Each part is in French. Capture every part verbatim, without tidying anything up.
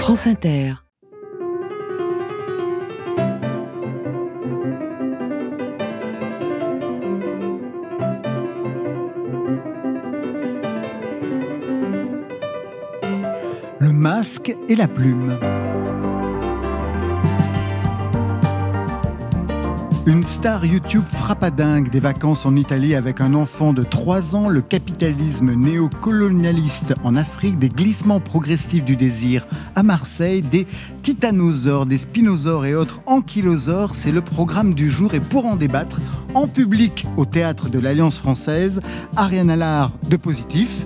France Inter. Le masque et la plume. Une star YouTube frappadingue des vacances en Italie avec un enfant de trois ans, le capitalisme néocolonialiste en Afrique, des glissements progressifs du désir à Marseille, des titanosaures, des spinosaures et autres ankylosaures, c'est le programme du jour. Et pour en débattre, en public au Théâtre de l'Alliance française, Ariane Allard de Positif,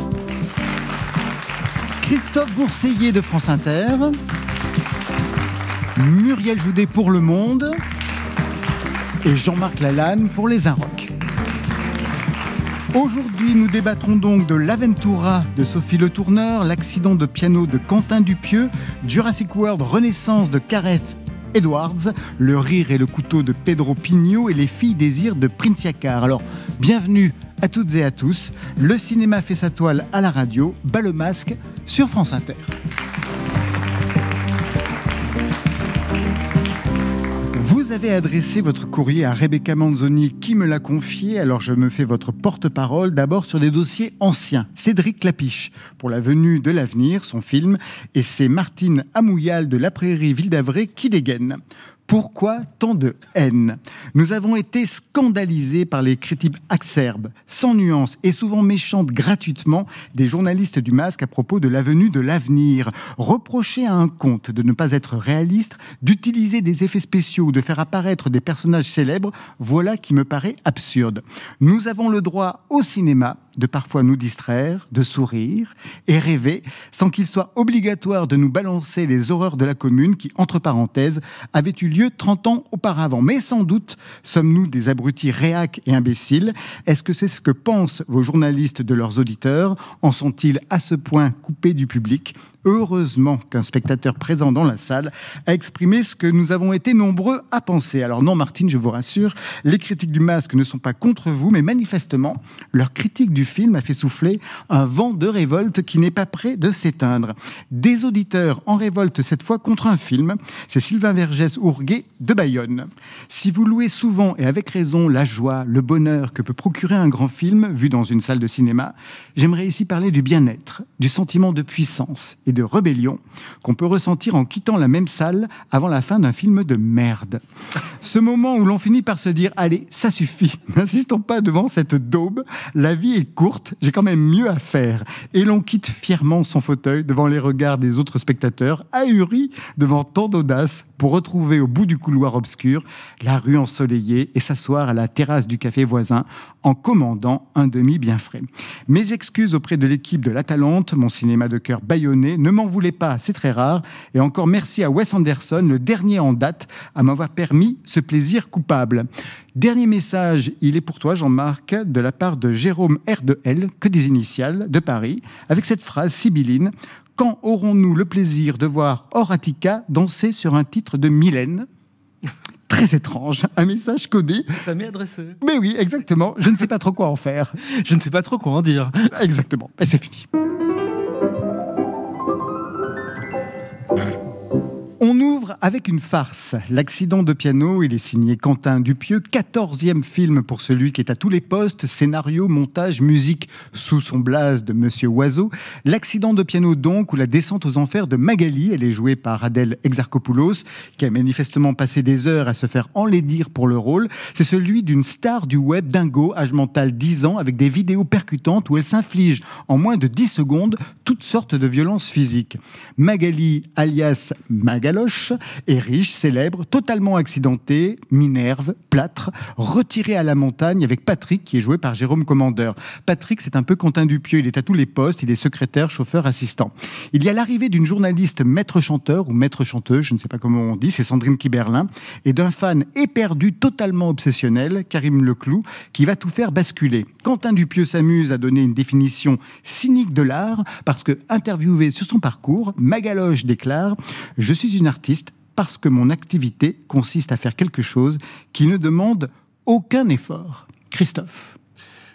Christophe Bourseiller de France Inter, Muriel Joudet pour Le Monde et Jean-Marc Lalanne pour Les Inrocks. Aujourd'hui, nous débattrons donc de l'Aventura de Sophie Le Tourneur, l'accident de piano de Quentin Dupieux, Jurassic World Renaissance de Gareth Edwards, le rire et le couteau de Pedro Pigno et les filles désirs de Prince Yakar. Alors, bienvenue à toutes et à tous. Le cinéma fait sa toile à la radio, bas le masque sur France Inter. Vous avez adressé votre courrier à Rebecca Manzoni qui me l'a confié, alors je me fais votre porte-parole d'abord sur des dossiers anciens. Cédric Clapiche pour La Venue de l'Avenir, son film, et c'est Martine Amouyal de La Prairie Ville d'Avray qui dégaine. Pourquoi tant de haine ? Nous avons été scandalisés par les critiques acerbes, sans nuance et souvent méchantes gratuitement des journalistes du Masque à propos de l'avenue de l'avenir. Reprocher à un conte de ne pas être réaliste, d'utiliser des effets spéciaux ou de faire apparaître des personnages célèbres, voilà qui me paraît absurde. Nous avons le droit au cinéma de parfois nous distraire, de sourire et rêver, sans qu'il soit obligatoire de nous balancer les horreurs de la commune qui, entre parenthèses, avaient eu lieu trente ans auparavant. Mais sans doute, sommes-nous des abrutis réacs et imbéciles ? Est-ce que c'est ce que pensent vos journalistes de leurs auditeurs ? En sont-ils à ce point coupés du public ? Heureusement qu'un spectateur présent dans la salle a exprimé ce que nous avons été nombreux à penser. Alors non, Martine, je vous rassure, les critiques du Masque ne sont pas contre vous, mais manifestement, leur critique du film a fait souffler un vent de révolte qui n'est pas prêt de s'éteindre. Des auditeurs en révolte cette fois contre un film, c'est Sylvain Vergès-Ourguet de Bayonne. Si vous louez souvent et avec raison la joie, le bonheur que peut procurer un grand film vu dans une salle de cinéma, j'aimerais ici parler du bien-être, du sentiment de puissance et de rébellion qu'on peut ressentir en quittant la même salle avant la fin d'un film de merde. Ce moment où l'on finit par se dire « Allez, ça suffit, n'insistons pas devant cette daube, la vie est courte, j'ai quand même mieux à faire. » Et l'on quitte fièrement son fauteuil devant les regards des autres spectateurs, ahuris devant tant d'audace pour retrouver au bout du couloir obscur la rue ensoleillée et s'asseoir à la terrasse du café voisin en commandant un demi bien frais. Mes excuses auprès de l'équipe de l'Atalante, mon cinéma de cœur bayonnais, ne m'en voulez pas, c'est très rare. Et encore merci à Wes Anderson, le dernier en date, à m'avoir permis ce plaisir coupable. Dernier message, il est pour toi, Jean-Marc, de la part de Jérôme R de L, que des initiales, de Paris, avec cette phrase sibylline. Quand aurons-nous le plaisir de voir Horatica danser sur un titre de Mylène ? Très étrange, un message codé. Ça m'est adressé. Mais oui, exactement, je ne sais pas trop quoi en faire. Je ne sais pas trop quoi en dire. Exactement, et c'est fini. On ouvre avec une farce. L'accident de piano, il est signé Quentin Dupieux, quatorzième film pour celui qui est à tous les postes, scénario, montage, musique, sous son blaze de Monsieur Oiseau. L'accident de piano donc, ou la descente aux enfers de Magali, elle est jouée par Adèle Exarchopoulos, qui a manifestement passé des heures à se faire enlaidir pour le rôle. C'est celui d'une star du web, dingo, âge mental dix ans, avec des vidéos percutantes où elle s'inflige en moins de dix secondes toutes sortes de violences physiques. Magali, alias Magali, est riche, célèbre, totalement accidentée, minerve, plâtre, retirée à la montagne avec Patrick, qui est joué par Jérôme Commandeur. Patrick, c'est un peu Quentin Dupieux, il est à tous les postes, il est secrétaire, chauffeur, assistant. Il y a l'arrivée d'une journaliste maître-chanteur, ou maître-chanteuse, je ne sais pas comment on dit, c'est Sandrine Kiberlin, et d'un fan éperdu, totalement obsessionnel, Karim Leclou, qui va tout faire basculer. Quentin Dupieux s'amuse à donner une définition cynique de l'art, parce que, interviewé sur son parcours, Magaloche déclare « Je suis une artiste parce que mon activité consiste à faire quelque chose qui ne demande aucun effort. » Christophe.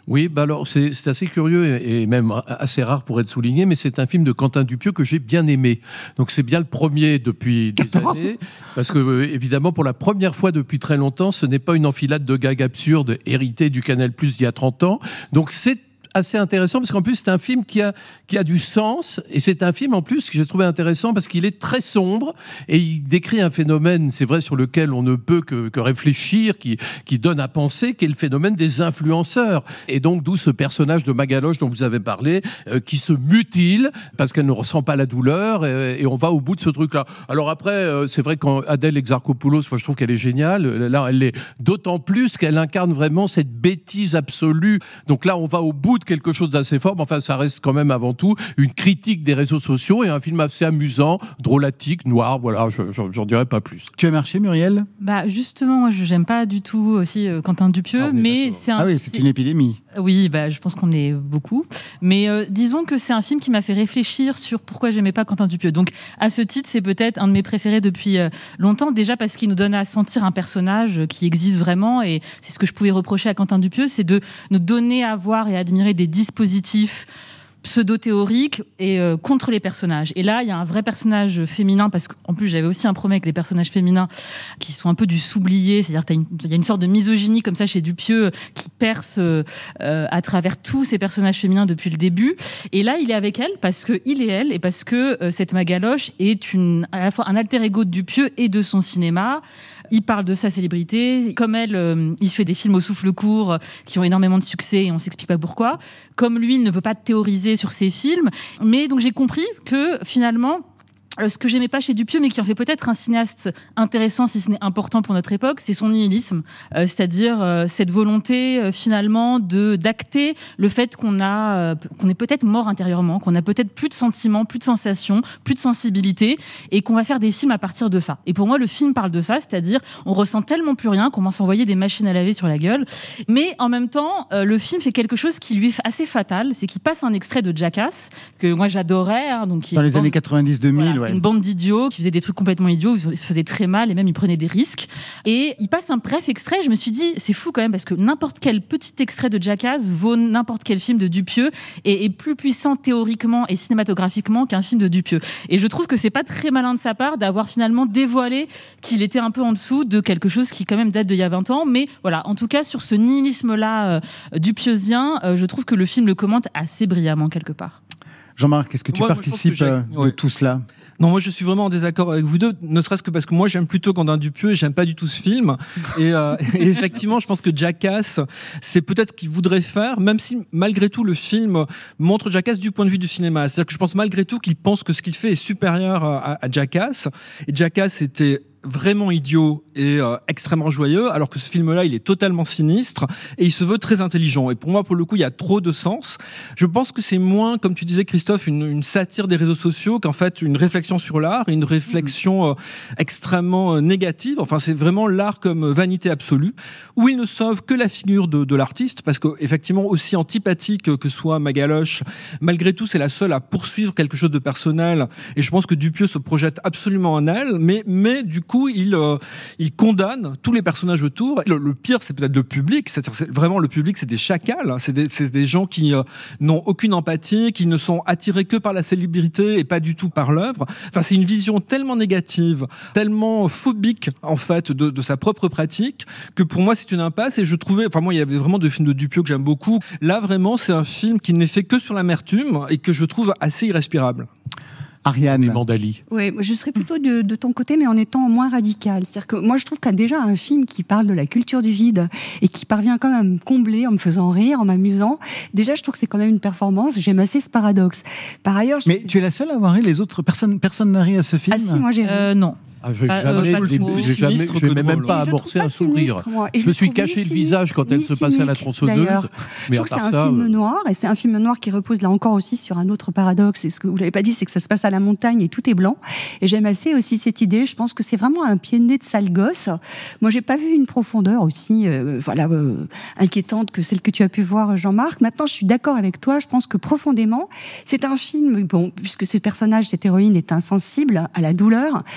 Oui, bah alors c'est, c'est assez curieux et, et même assez rare pour être souligné, mais c'est un film de Quentin Dupieux que j'ai bien aimé. Donc c'est bien le premier depuis des années, parce que euh, évidemment pour la première fois depuis très longtemps, ce n'est pas une enfilade de gags absurdes héritée du Canal+ d'il y a trente ans. Donc c'est assez intéressant parce qu'en plus c'est un film qui a, qui a du sens, et c'est un film en plus que j'ai trouvé intéressant parce qu'il est très sombre et il décrit un phénomène, c'est vrai, sur lequel on ne peut que, que réfléchir, qui, qui donne à penser, qui est le phénomène des influenceurs, et donc d'où ce personnage de Magaloche dont vous avez parlé, euh, qui se mutile parce qu'elle ne ressent pas la douleur, et, et on va au bout de ce truc là. Alors après euh, c'est vrai qu'en Adèle Exarchopoulos, moi je trouve qu'elle est géniale, là elle l'est d'autant plus qu'elle incarne vraiment cette bêtise absolue. Donc là on va au bout de quelque chose d'assez fort, mais enfin ça reste quand même avant tout une critique des réseaux sociaux et un film assez amusant, drôlatique, noir, voilà, je, je, j'en dirais pas plus. Tu as marché, Muriel ? Bah justement, moi je j'aime pas du tout aussi euh, Quentin Dupieux, Ah, mais d'accord. c'est un Ah oui, c'est une épidémie. Oui, bah, je pense qu'on est beaucoup. Mais euh, disons que c'est un film qui m'a fait réfléchir sur pourquoi j'aimais pas Quentin Dupieux. Donc, à ce titre, c'est peut-être un de mes préférés depuis euh, longtemps. Déjà parce qu'il nous donne à sentir un personnage qui existe vraiment. Et c'est ce que je pouvais reprocher à Quentin Dupieux, c'est de nous donner à voir et à admirer des dispositifs pseudo-théorique et euh, contre les personnages. Et là, il y a un vrai personnage féminin, parce qu'en plus, j'avais aussi un problème avec les personnages féminins qui sont un peu du s'oublier, c'est-à-dire qu'il y a une sorte de misogynie comme ça chez Dupieux qui perce euh, à travers tous ces personnages féminins depuis le début. Et là, il est avec elle parce qu'il est elle, et parce que euh, cette Magaloche est une, à la fois un alter ego de Dupieux et de son cinéma. Il parle de sa célébrité. Comme elle, euh, il fait des films au souffle court euh, qui ont énormément de succès et on ne s'explique pas pourquoi. Comme lui, il ne veut pas théoriser sur ses films. Mais donc j'ai compris que finalement, euh, ce que j'aimais pas chez Dupieux, mais qui en fait peut-être un cinéaste intéressant, si ce n'est important pour notre époque, c'est son nihilisme. Euh, c'est-à-dire euh, cette volonté euh, finalement de, d'acter le fait qu'on, a, euh, qu'on est peut-être mort intérieurement, qu'on a peut-être plus de sentiments, plus de sensations, plus de sensibilité, et qu'on va faire des films à partir de ça. Et pour moi, le film parle de ça, c'est-à-dire on ressent tellement plus rien qu'on va s'envoyer des machines à laver sur la gueule. Mais en même temps, euh, le film fait quelque chose qui lui est assez fatal, c'est qu'il passe un extrait de Jackass, que moi j'adorais. Hein, donc, Dans les bande... années quatre-vingt-dix deux mille, voilà, ouais. C'était une bande d'idiots qui faisaient des trucs complètement idiots, ils se faisaient très mal et même ils prenaient des risques. Et il passe un bref extrait, je me suis dit, c'est fou quand même, parce que n'importe quel petit extrait de Jackass vaut n'importe quel film de Dupieux et est plus puissant théoriquement et cinématographiquement qu'un film de Dupieux. Et je trouve que c'est pas très malin de sa part d'avoir finalement dévoilé qu'il était un peu en dessous de quelque chose qui quand même date d'il y a vingt ans. Mais voilà, en tout cas, sur ce nihilisme-là euh, dupieusien, euh, je trouve que le film le commente assez brillamment quelque part. Jean-Marc, est-ce que tu moi, participes moi, de ouais. tout cela ? Non, moi je suis vraiment en désaccord avec vous deux, ne serait-ce que parce que moi j'aime plutôt Quentin Dupieux et j'aime pas du tout ce film. Et, euh, et effectivement, je pense que Jackass, c'est peut-être ce qu'il voudrait faire, même si malgré tout le film montre Jackass du point de vue du cinéma. C'est-à-dire que je pense malgré tout qu'il pense que ce qu'il fait est supérieur à, à Jackass. Et Jackass était vraiment idiot et euh, extrêmement joyeux, alors que ce film-là, il est totalement sinistre et il se veut très intelligent. Et pour moi, pour le coup, il y a trop de sens. Je pense que c'est moins, comme tu disais, Christophe, une, une satire des réseaux sociaux qu'en fait une réflexion sur l'art et une réflexion euh, extrêmement euh, négative. Enfin, c'est vraiment l'art comme vanité absolue, où il ne sauve que la figure de, de l'artiste, parce qu'effectivement, aussi antipathique que soit Magaloche, malgré tout, c'est la seule à poursuivre quelque chose de personnel. Et je pense que Dupieux se projette absolument en elle, mais, mais du coup, il, euh, il condamne tous les personnages autour. Le, le pire, c'est peut-être le public. C'est-à-dire, c'est vraiment le public, c'est des chacals. C'est des, c'est des gens qui euh, n'ont aucune empathie, qui ne sont attirés que par la célébrité et pas du tout par l'œuvre. Enfin, c'est une vision tellement négative, tellement phobique en fait de, de sa propre pratique, que pour moi, c'est une impasse. Et je trouvais, enfin moi, il y avait vraiment des films de Dupieux que j'aime beaucoup. Là, vraiment, c'est un film qui n'est fait que sur l'amertume et que je trouve assez irrespirable. Ariane. Mandali. Oui, je serais plutôt de, de ton côté, mais en étant moins radical. C'est-à-dire que moi, je trouve qu'il y a déjà un film qui parle de la culture du vide et qui parvient quand même à me combler en me faisant rire, en m'amusant. Déjà, je trouve que c'est quand même une performance. J'aime assez ce paradoxe. Par ailleurs, je mais tu es la seule à avoir ri, les autres personnes, personne n'a ri à ce film. Ah si, moi j'ai ri. Euh, non. Ah, je n'ai Ah, jamais, euh, j'ai, j'ai jamais, je n'ai même pas amorcé un sourire. Je, je me suis caché le visage quand elle se passait à la tronçonneuse. Mais je trouve que c'est un ça, film euh... noir, et c'est un film noir qui repose là encore aussi sur un autre paradoxe. Et ce que vous l'avez pas dit, c'est que ça se passe à la montagne et tout est blanc. Et j'aime assez aussi cette idée. Je pense que c'est vraiment un pied de nez de sale gosse. Moi, j'ai pas vu une profondeur aussi, euh, voilà, euh, inquiétante que celle que tu as pu voir, Jean-Marc. Maintenant, je suis d'accord avec toi. Je pense que profondément, c'est un film. Bon, puisque ce personnage, cette héroïne, est insensible à la douleur. C'est un film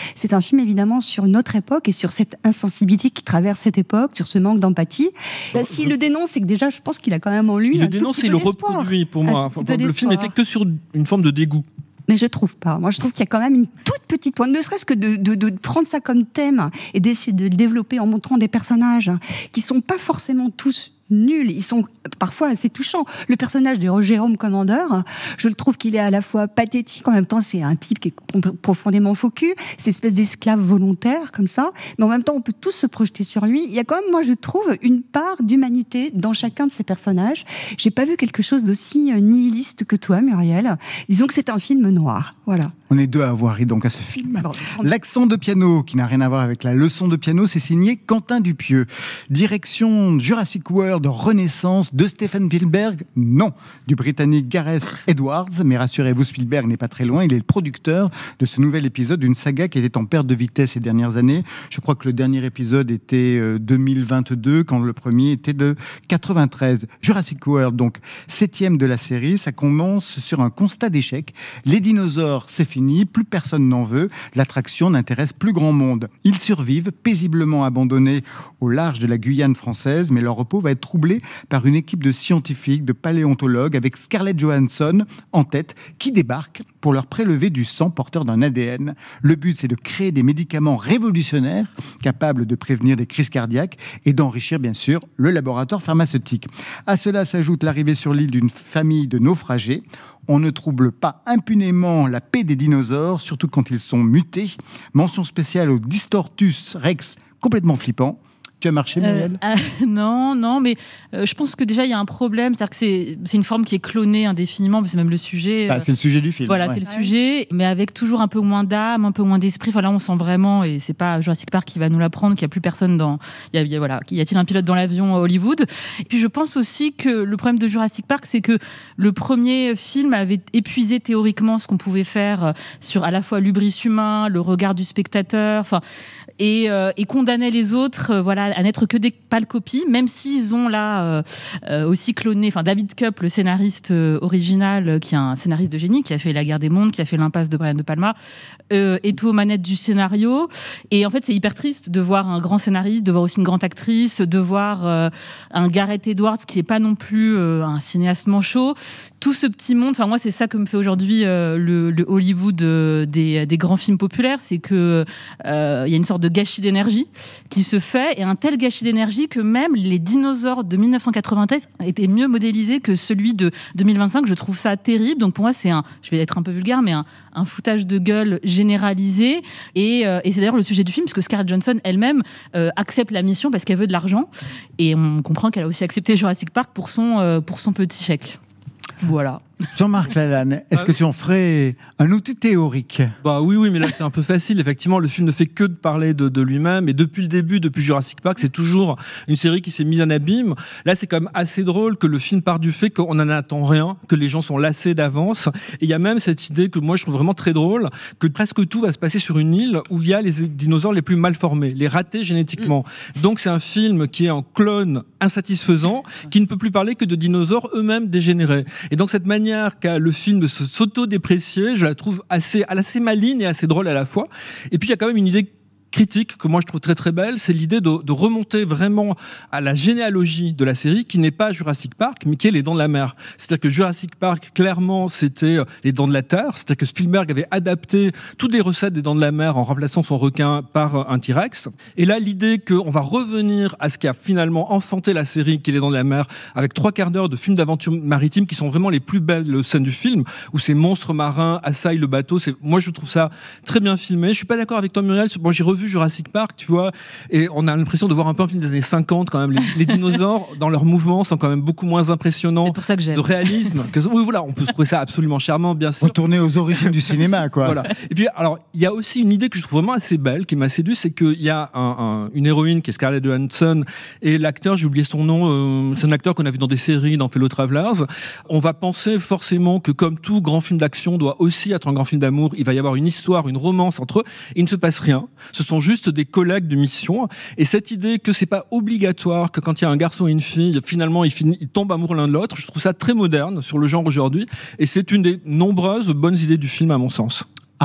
film évidemment sur notre époque et sur cette insensibilité qui traverse cette époque, sur ce manque d'empathie. Bah, s'il le dénonce, c'est que déjà, je pense qu'il a quand même en lui. Il un le dénonce tout et il petit le peu d'espoir. reproduit pour moi. Un tout Enfin, petit peu le film est d'espoir. fait que sur une forme de dégoût. Mais je trouve pas. Moi, je trouve qu'il y a quand même une toute petite pointe, ne serait-ce que de, de, de prendre ça comme thème et d'essayer de le développer en montrant des personnages qui sont pas forcément tous nuls, ils sont parfois assez touchants. Le personnage de Jérôme Commandeur, je le trouve qu'il est à la fois pathétique, en même temps c'est un type qui est profondément faux cul, c'est une espèce d'esclave volontaire comme ça, mais en même temps on peut tous se projeter sur lui. Il y a quand même, moi je trouve, une part d'humanité dans chacun de ces personnages. J'ai pas vu quelque chose d'aussi nihiliste que toi, Muriel. Disons que c'est un film noir, voilà. On est deux à avoir ri donc à ce film. Bon, L'accent de piano, qui n'a rien à voir avec la leçon de piano, c'est signé Quentin Dupieux. Direction Jurassic World, Renaissance de Steven Spielberg, non, du Britannique Gareth Edwards, mais rassurez-vous, Spielberg n'est pas très loin, il est le producteur de ce nouvel épisode d'une saga qui était en perte de vitesse ces dernières années. Je crois que le dernier épisode était deux mille vingt-deux, quand le premier était de quatre-vingt-treize. Jurassic World, donc septième de la série, ça commence sur un constat d'échec. Les dinosaures, c'est fini, plus personne n'en veut, l'attraction n'intéresse plus grand monde. Ils survivent, paisiblement abandonnés au large de la Guyane française, mais leur repos va être troublé par une équipe de scientifiques, de paléontologues, avec Scarlett Johansson en tête, qui débarque pour leur prélever du sang porteur d'un A D N. Le but, c'est de créer des médicaments révolutionnaires, capables de prévenir des crises cardiaques et d'enrichir, bien sûr, le laboratoire pharmaceutique. À cela s'ajoute l'arrivée sur l'île d'une famille de naufragés. On ne trouble pas impunément la paix des dinosaures, surtout quand ils sont mutés. Mention spéciale au Distortus Rex, complètement flippant. Tu as marché, Muriel ? euh, euh, Non, non, mais euh, je pense que déjà il y a un problème, c'est-à-dire que c'est, c'est une forme qui est clonée indéfiniment, c'est même le sujet. Bah, euh, c'est le sujet du film. Voilà, ouais. c'est le sujet, mais avec toujours un peu moins d'âme, un peu moins d'esprit. Voilà, on sent vraiment, et c'est pas Jurassic Park qui va nous l'apprendre, qu'il n'y a plus personne dans. Il y a, il y a, voilà, y a-t-il un pilote dans l'avion à Hollywood ? Et puis je pense aussi que le problème de Jurassic Park, c'est que le premier film avait épuisé théoriquement ce qu'on pouvait faire sur à la fois l'hubris humain, le regard du spectateur, enfin, et, euh, et condamnait les autres, euh, voilà, à n'être que des pâles copies, même s'ils ont là euh, euh, aussi cloné. Enfin, David Koepp, le scénariste euh, original, euh, qui est un scénariste de génie, qui a fait La Guerre des Mondes, qui a fait L'Impasse de Brian De Palma, euh, est aux manettes du scénario. Et en fait, c'est hyper triste de voir un grand scénariste, de voir aussi une grande actrice, de voir euh, un Gareth Edwards qui est pas non plus euh, un cinéaste manchot. Tout ce petit monde, enfin moi c'est ça que me fait aujourd'hui euh, le, le Hollywood euh, des, des grands films populaires, c'est que euh, il y a une sorte de gâchis d'énergie qui se fait, et un tel gâchis d'énergie que même les dinosaures de dix-neuf cent quatre-vingt-treize étaient mieux modélisés que celui de deux mille vingt-cinq. Je trouve ça terrible. Donc pour moi c'est un, je vais être un peu vulgaire, mais un, un foutage de gueule généralisé. Et, euh, et c'est d'ailleurs le sujet du film, parce que Scarlett Johansson elle-même euh, accepte la mission parce qu'elle veut de l'argent, et on comprend qu'elle a aussi accepté Jurassic Park pour son, euh, pour son petit chèque. Voilà. Jean-Marc Lalanne, est-ce que tu en ferais un outil théorique ? Bah oui, oui, mais là c'est un peu facile. Effectivement, le film ne fait que de parler de, de lui-même. Et depuis le début, depuis Jurassic Park, c'est toujours une série qui s'est mise en abîme. Là, c'est quand même assez drôle que le film part du fait qu'on n'en attend rien, que les gens sont lassés d'avance. Et il y a même cette idée que moi je trouve vraiment très drôle, que presque tout va se passer sur une île où il y a les dinosaures les plus mal formés, les ratés génétiquement. Mmh. Donc c'est un film qui est en clone insatisfaisant, qui ne peut plus parler que de dinosaures eux-mêmes dégénérés. Et donc cette manière qu'a le film de se s'auto-déprécier, je la trouve assez, assez maligne et assez drôle à la fois. Et puis il y a quand même une idée critique que moi je trouve très très belle, c'est l'idée de, de remonter vraiment à la généalogie de la série, qui n'est pas Jurassic Park, mais qui est Les Dents de la Mer. C'est-à-dire que Jurassic Park, clairement, c'était Les Dents de la Terre, c'est-à-dire que Spielberg avait adapté toutes les recettes des Dents de la Mer en remplaçant son requin par un T-Rex. Et là, l'idée qu'on va revenir à ce qui a finalement enfanté la série, qui est Les Dents de la Mer, avec trois quarts d'heure de films d'aventure maritime qui sont vraiment les plus belles scènes du film, où ces monstres marins assaillent le bateau. C'est, moi, je trouve ça très bien filmé. Je suis pas d'accord avec toi, Muriel. Bon, j'ai revu vu Jurassic Park, tu vois, et on a l'impression de voir un peu un film des années cinquante quand même. Les, les dinosaures, dans leurs mouvements, sont quand même beaucoup moins impressionnants. C'est pour ça que j'aime. De réalisme. Que, oui, voilà, on peut se trouver ça absolument charmant, bien sûr. Retourner aux origines du cinéma, quoi. Voilà. Et puis, alors, il y a aussi une idée que je trouve vraiment assez belle, qui m'a séduit, c'est qu'il y a un, un, une héroïne qui est Scarlett Johansson, et l'acteur, j'ai oublié son nom, euh, c'est un acteur qu'on a vu dans des séries, dans Fellow Travelers. On va penser forcément que, comme tout grand film d'action doit aussi être un grand film d'amour, il va y avoir une histoire, une romance entre eux, et il ne se passe rien. Ce sont juste des collègues de mission. Et cette idée que c'est pas obligatoire que quand il y a un garçon et une fille, finalement, ils, finissent, ils tombent amoureux l'un de l'autre, je trouve ça très moderne sur le genre aujourd'hui. Et c'est une des nombreuses bonnes idées du film, à mon sens. Ariane ?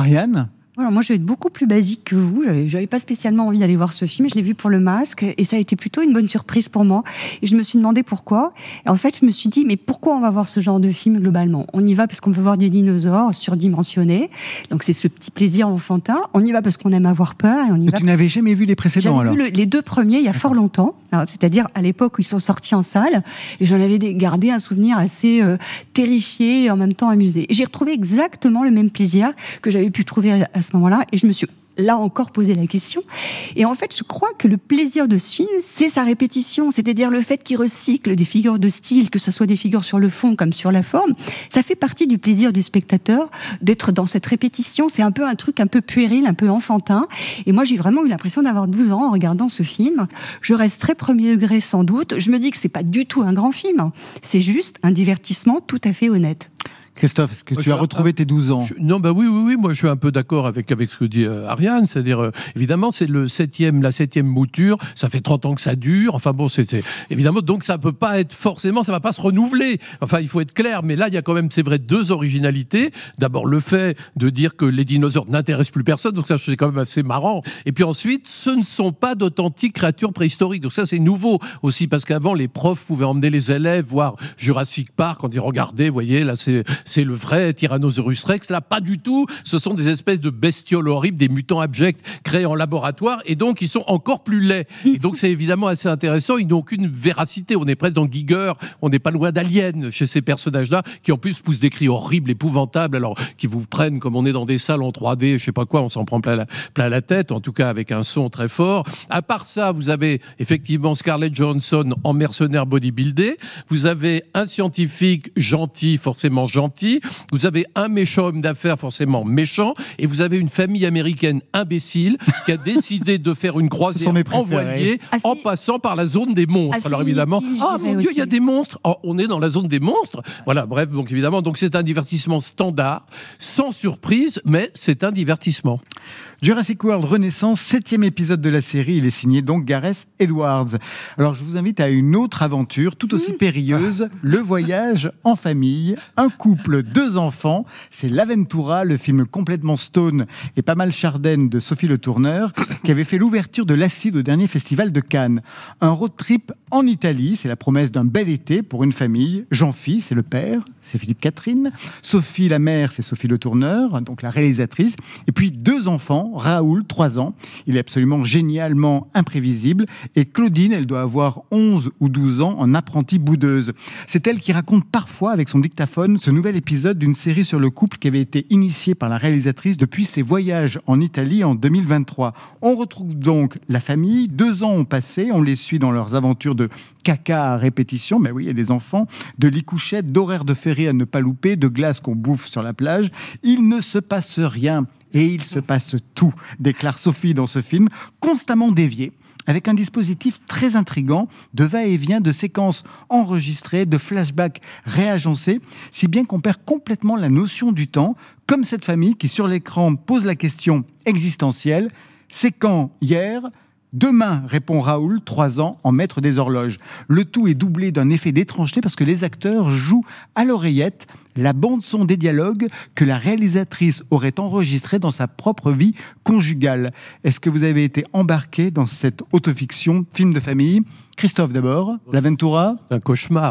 Voilà, moi, je vais être beaucoup plus basique que vous. J'avais, j'avais pas spécialement envie d'aller voir ce film. Je l'ai vu pour Le Masque et ça a été plutôt une bonne surprise pour moi. Et je me suis demandé pourquoi. Et en fait, je me suis dit, mais pourquoi on va voir ce genre de film globalement ? On y va parce qu'on veut voir des dinosaures surdimensionnés. Donc, c'est ce petit plaisir enfantin. On y va parce qu'on aime avoir peur. Et on y Mais va tu n'avais jamais vu les précédents J'avais alors vu le- les deux premiers il y a fort longtemps, alors, c'est-à-dire à l'époque où ils sont sortis en salle, et j'en avais des- gardé un souvenir assez euh, terrifié et en même temps amusé. Et j'ai retrouvé exactement le même plaisir que j'avais pu trouver à, à ce moment-là, et je me suis là encore posé la question. Et en fait, je crois que le plaisir de ce film, c'est sa répétition, c'est-à-dire le fait qu'il recycle des figures de style, que ce soit des figures sur le fond comme sur la forme. Ça fait partie du plaisir du spectateur d'être dans cette répétition. C'est un peu un truc un peu puéril, un peu enfantin. Et moi, j'ai vraiment eu l'impression d'avoir douze ans en regardant ce film. Je reste très premier degré sans doute. Je me dis que c'est pas du tout un grand film. C'est juste un divertissement tout à fait honnête. Christophe, est-ce que Moi, tu je as suis retrouvé un- tes douze ans? Je- non, bah oui, oui, oui, moi je suis un peu d'accord avec, avec ce que dit euh, Ariane, c'est-à-dire, euh, évidemment, c'est le septième, la septième mouture, ça fait trente ans que ça dure, enfin bon, c'est, c'est- évidemment, donc ça peut pas être forcément, ça va pas se renouveler, enfin il faut être clair, mais là il y a quand même, c'est vrai, deux originalités. D'abord le fait de dire que les dinosaures n'intéressent plus personne, donc ça c'est quand même assez marrant, et puis ensuite, ce ne sont pas d'authentiques créatures préhistoriques, donc ça c'est nouveau aussi, parce qu'avant les profs pouvaient emmener les élèves voir Jurassic Park, quand ils regardaient, vous voyez, là c'est, c'est le vrai Tyrannosaurus Rex, là pas du tout, ce sont des espèces de bestioles horribles, des mutants abjects créés en laboratoire, et donc ils sont encore plus laids. Et donc c'est évidemment assez intéressant, ils n'ont aucune véracité, on est presque dans Giger, on n'est pas loin d'Alien chez ces personnages-là, qui en plus poussent des cris horribles, épouvantables, alors qui vous prennent comme on est dans des salles en trois D, je sais pas quoi, on s'en prend plein la, plein la tête, en tout cas avec un son très fort. À part ça, vous avez effectivement Scarlett Johansson en mercenaire bodybuildé, vous avez un scientifique gentil, forcément gentil, vous avez un méchant homme d'affaires forcément méchant, et vous avez une famille américaine imbécile qui a décidé de faire une croisière mes en préférés. voilier Assez- en passant par la zone des monstres. assez Alors évidemment, inutile, je ah dirais mon Dieu, il y a aussi. des monstres. Oh, on est dans la zone des monstres. Voilà, bref, donc évidemment, donc c'est un divertissement standard, sans surprise, mais c'est un divertissement. Jurassic World Renaissance, septième épisode de la série, il est signé donc Gareth Edwards. Alors je vous invite à une autre aventure tout aussi périlleuse, le voyage en famille, un couple, deux enfants, c'est l'Aventura, le film complètement stone et pas mal Chardenne de Sophie Le Tourneur, qui avait fait l'ouverture de l'Acide au dernier festival de Cannes. Un road trip en Italie, c'est la promesse d'un bel été pour une famille. Jean-Phi, c'est le père, c'est Philippe Catherine. Sophie, la mère, c'est Sophie Le Tourneur, donc la réalisatrice. Et puis deux enfants, Raoul, trois ans. Il est absolument génialement imprévisible. Et Claudine, elle doit avoir onze ou douze ans, en apprentie boudeuse. C'est elle qui raconte parfois, avec son dictaphone, ce nouvel épisode d'une série sur le couple qui avait été initiée par la réalisatrice depuis ses voyages en Italie en deux mille vingt-trois. On retrouve donc la famille. Deux ans ont passé. On les suit dans leurs aventures de caca à répétition. Mais oui, il y a des enfants, de lits couchettes, d'horaires de ferry à ne pas louper, de glace qu'on bouffe sur la plage. Il ne se passe rien. Et il se passe tout, déclare Sophie dans ce film, constamment dévié, avec un dispositif très intrigant de va-et-vient, de séquences enregistrées, de flashbacks réagencés, si bien qu'on perd complètement la notion du temps, comme cette famille qui, sur l'écran, pose la question existentielle « C'est quand hier ?» Demain, répond Raoul, trois ans, en maître des horloges. Le tout est doublé d'un effet d'étrangeté parce que les acteurs jouent à l'oreillette la bande-son des dialogues que la réalisatrice aurait enregistrée dans sa propre vie conjugale. Est-ce que vous avez été embarqué dans cette autofiction, film de famille ? Christophe d'abord, l'Aventura ? Un cauchemar.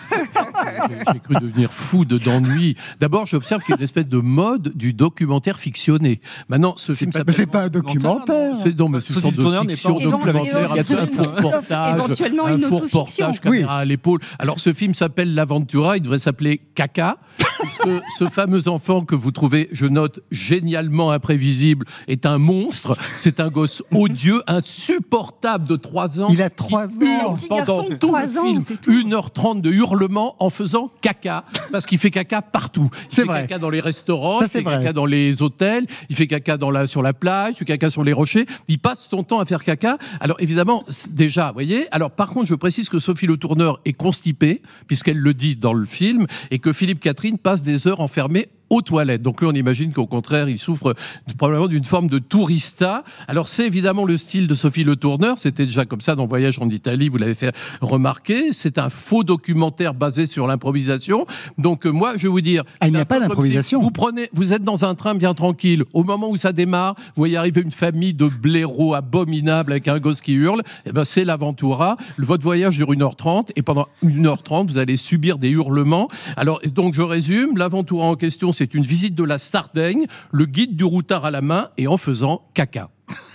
J'ai, j'ai cru devenir fou de d'ennui. D'abord, j'observe qu'il y a une espèce de mode du documentaire fictionné. Maintenant, ce film Mais s'appelle... c'est pas un documentaire. C'est, non, mais c'est une Sophie sorte Le Tourneur de n'est fiction pas en documentaire, un, éventuellement- un faux reportage, éventuellement un une faux autofiction. reportage, caméra à l'épaule. Alors, ce film s'appelle L'Aventura, il devrait s'appeler Caca, puisque ce fameux enfant que vous trouvez, je note, génialement imprévisible, est un monstre. C'est un gosse odieux, insupportable de trois ans. Il a trois qui hurle ans. petit pendant garçon de tout trois le ans, film, c'est tout. une heure trente de hurlements en faisant caca, parce qu'il fait caca partout. Il C'est fait vrai. caca dans les restaurants, Ça, il c'est fait vrai. caca dans les hôtels, il fait caca dans la, sur la plage, il fait caca sur les rochers. Il passe son temps à faire caca. Alors évidemment, c'est- déjà, vous voyez. Alors par contre, je précise que Sophie Le Tourneur est constipée, puisqu'elle le dit dans le film, et que Philippe Catherine passe des heures enfermé aux toilettes. Donc lui, on imagine qu'au contraire, il souffre probablement d'une forme de tourista. Alors c'est évidemment le style de Sophie Le Tourneur, c'était déjà comme ça dans Voyage en Italie, vous l'avez fait remarquer. C'est un faux documentaire basé sur l'improvisation. Donc euh, moi, je vais vous dire... Ah, il n'y a pas d'improvisation. Si vous, prenez, vous êtes dans un train bien tranquille, au moment où ça démarre, vous voyez arriver une famille de blaireaux abominables avec un gosse qui hurle, et ben c'est l'Aventura. Votre voyage dure une heure trente et pendant une heure trente, vous allez subir des hurlements. Alors donc je résume, l'Aventura en question, c'est une visite de la Sardaigne, le guide du routard à la main et en faisant caca.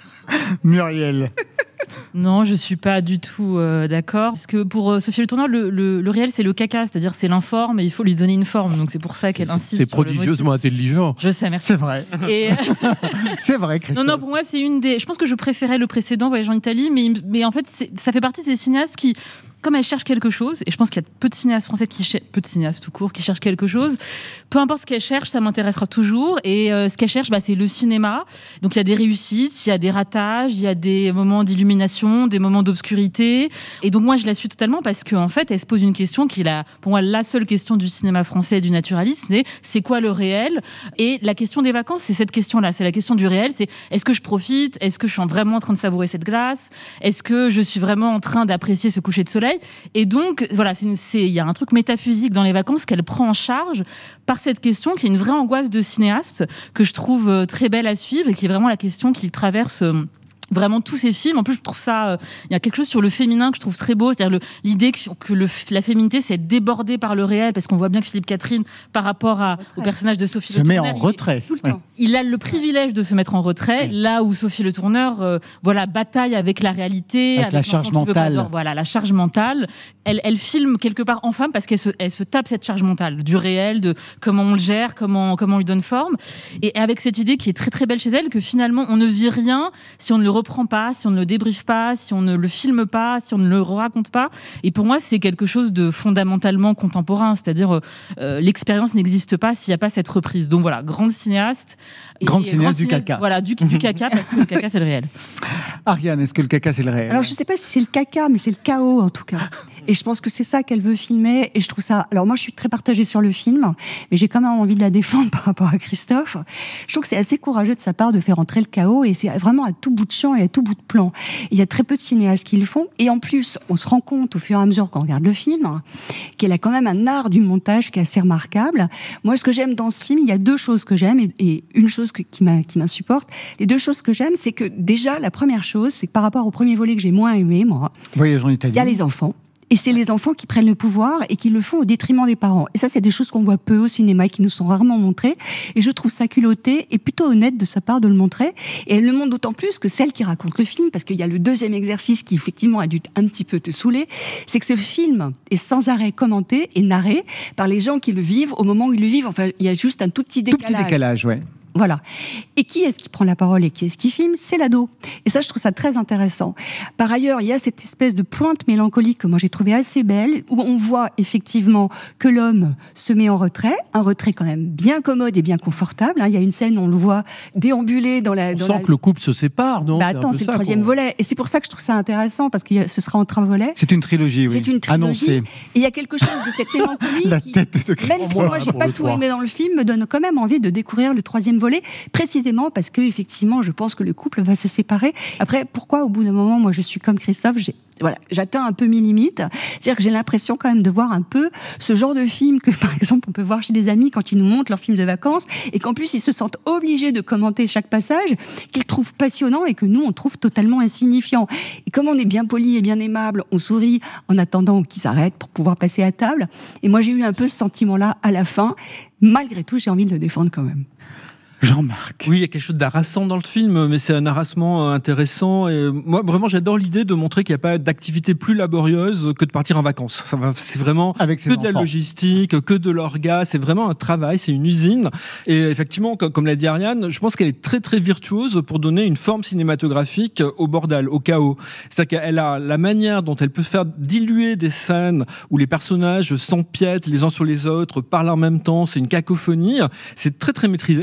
Muriel. Non, je suis pas du tout euh, d'accord. Parce que pour euh, Sophie Le Tourneur, le, le, le réel, c'est le caca, c'est-à-dire c'est l'informe et il faut lui donner une forme. Donc c'est pour ça qu'elle c'est, insiste. C'est sur le prodigieusement motif. intelligent. Je sais, merci. C'est vrai. Et... c'est vrai, Christophe. Non, non, pour moi, c'est une des. Je pense que je préférais le précédent, Voyage en Italie, mais, mais en fait, c'est... ça fait partie de ces cinéastes qui. Comme elle cherche quelque chose, et je pense qu'il y a peu de cinéastes français qui cher... peu de cinéastes tout court qui cherchent quelque chose. Peu importe ce qu'elle cherche, ça m'intéressera toujours. Et euh, ce qu'elle cherche, bah, c'est le cinéma. Donc il y a des réussites, il y a des ratages, il y a des moments d'illumination, des moments d'obscurité. Et donc moi, je la suis totalement parce qu'en fait, elle se pose une question qui est la, pour moi la seule question du cinéma français et du naturalisme, c'est c'est quoi le réel ? Et la question des vacances, c'est cette question-là, c'est la question du réel. C'est est-ce que je profite ? Est-ce que je suis vraiment en train de savourer cette glace ? Est-ce que je suis vraiment en train d'apprécier ce coucher de soleil ? Et donc, voilà, il y a un truc métaphysique dans les vacances qu'elle prend en charge par cette question qui est une vraie angoisse de cinéaste que je trouve très belle à suivre et qui est vraiment la question qui traverse... vraiment tous ces films. En plus, je trouve ça... Il euh, y a quelque chose sur le féminin que je trouve très beau, c'est-à-dire le, l'idée que, que le, la féminité, c'est être débordée par le réel, parce qu'on voit bien que Philippe Catherine, par rapport à, au personnage de Sophie se Le Tourneur... met en retrait. Tout le temps. Il a le privilège de se mettre en retrait, oui. Là où Sophie Le Tourneur euh, voilà, bataille avec la réalité, avec, avec la charge mentale. Voilà, la charge mentale. Elle, elle filme quelque part en femme parce qu'elle se, elle se tape cette charge mentale, du réel, de comment on le gère, comment, comment on lui donne forme. Et avec cette idée qui est très très belle chez elle, que finalement, on ne vit rien si on ne le reprend pas, si on ne le débriefe pas, si on ne le filme pas, si on ne le raconte pas. Et pour moi, c'est quelque chose de fondamentalement contemporain, c'est-à-dire euh, l'expérience n'existe pas s'il n'y a pas cette reprise. Donc voilà, grande cinéaste. Grande cinéaste grand du cinéaste, caca. Voilà, du, du caca, parce que le caca, c'est le réel. Ariane, est-ce que le caca, c'est le réel ? Alors, je ne sais pas si c'est le caca, mais c'est le chaos, en tout cas. Et je pense que c'est ça qu'elle veut filmer. Et je trouve ça... Alors, moi, je suis très partagée sur le film, mais j'ai quand même envie de la défendre par rapport à Christophe. Je trouve que c'est assez courageux de sa part de faire entrer le chaos, et c'est vraiment à tout bout de champ et à tout bout de plan. Il y a très peu de cinéastes qui le font. Et en plus, on se rend compte au fur et à mesure qu'on regarde le film qu'elle a quand même un art du montage qui est assez remarquable. Moi, ce que j'aime dans ce film, il y a deux choses que j'aime et, et une chose que, qui, m'a, qui m'insupporte. Les deux choses que j'aime, c'est que déjà, la première chose, c'est que par rapport au premier volet que j'ai moins aimé, moi, Voyage en Italie. Il y a les enfants. Et c'est les enfants qui prennent le pouvoir et qui le font au détriment des parents. Et ça, c'est des choses qu'on voit peu au cinéma et qui nous sont rarement montrées. Et je trouve ça culotté et plutôt honnête de sa part de le montrer. Et elle le montre d'autant plus que celle qui raconte le film, parce qu'il y a le deuxième exercice qui, effectivement, a dû un petit peu te saouler, c'est que ce film est sans arrêt commenté et narré par les gens qui le vivent au moment où ils le vivent. Enfin, il y a juste un tout petit décalage. Tout petit décalage, ouais. Voilà. Et qui est-ce qui prend la parole et qui est-ce qui filme ? C'est l'ado. Et ça, je trouve ça très intéressant. Par ailleurs, il y a cette espèce de pointe mélancolique que moi j'ai trouvée assez belle, où on voit effectivement que l'homme se met en retrait, un retrait quand même bien commode et bien confortable. Il y a une scène où on le voit déambuler dans la... On dans sent la... que le couple se sépare, non ? Bah attends, c'est, c'est le troisième qu'on... volet. Et c'est pour ça que je trouve ça intéressant, parce que ce sera en train volet. C'est une trilogie, oui. C'est une trilogie. Annoncée. Et il y a quelque chose de cette mélancolie la qui, tête de même si moi j'ai pas tout trois. aimé dans le film, me donne quand même envie de découvrir le troisième volet, précisément parce que effectivement, je pense que le couple va se séparer. Après, pourquoi au bout d'un moment, moi je suis comme Christophe, j'ai Voilà, j'atteins un peu mes limites. C'est-à-dire que j'ai l'impression quand même de voir un peu ce genre de film que, par exemple, on peut voir chez des amis quand ils nous montrent leurs films de vacances et qu'en plus, ils se sentent obligés de commenter chaque passage qu'ils trouvent passionnant et que nous, on trouve totalement insignifiant. Et comme on est bien poli et bien aimable, on sourit en attendant qu'ils s'arrêtent pour pouvoir passer à table. Et moi, j'ai eu un peu ce sentiment-là à la fin. Malgré tout, j'ai envie de le défendre quand même. Jean-Marc. Oui, il y a quelque chose d'harassant dans le film, mais c'est un harassement intéressant. Et moi, vraiment, j'adore l'idée de montrer qu'il n'y a pas d'activité plus laborieuse que de partir en vacances. Ça va, c'est vraiment Avec que de la logistique, que de l'orga. C'est vraiment un travail, c'est une usine. Et effectivement, comme, comme l'a dit Ariane, je pense qu'elle est très, très virtuose pour donner une forme cinématographique au bordel, au chaos. C'est-à-dire qu'elle a la manière dont elle peut faire diluer des scènes où les personnages s'empiètent les uns sur les autres, parlent en même temps. C'est une cacophonie. C'est très, très maîtrisé. C'est-à-dire que je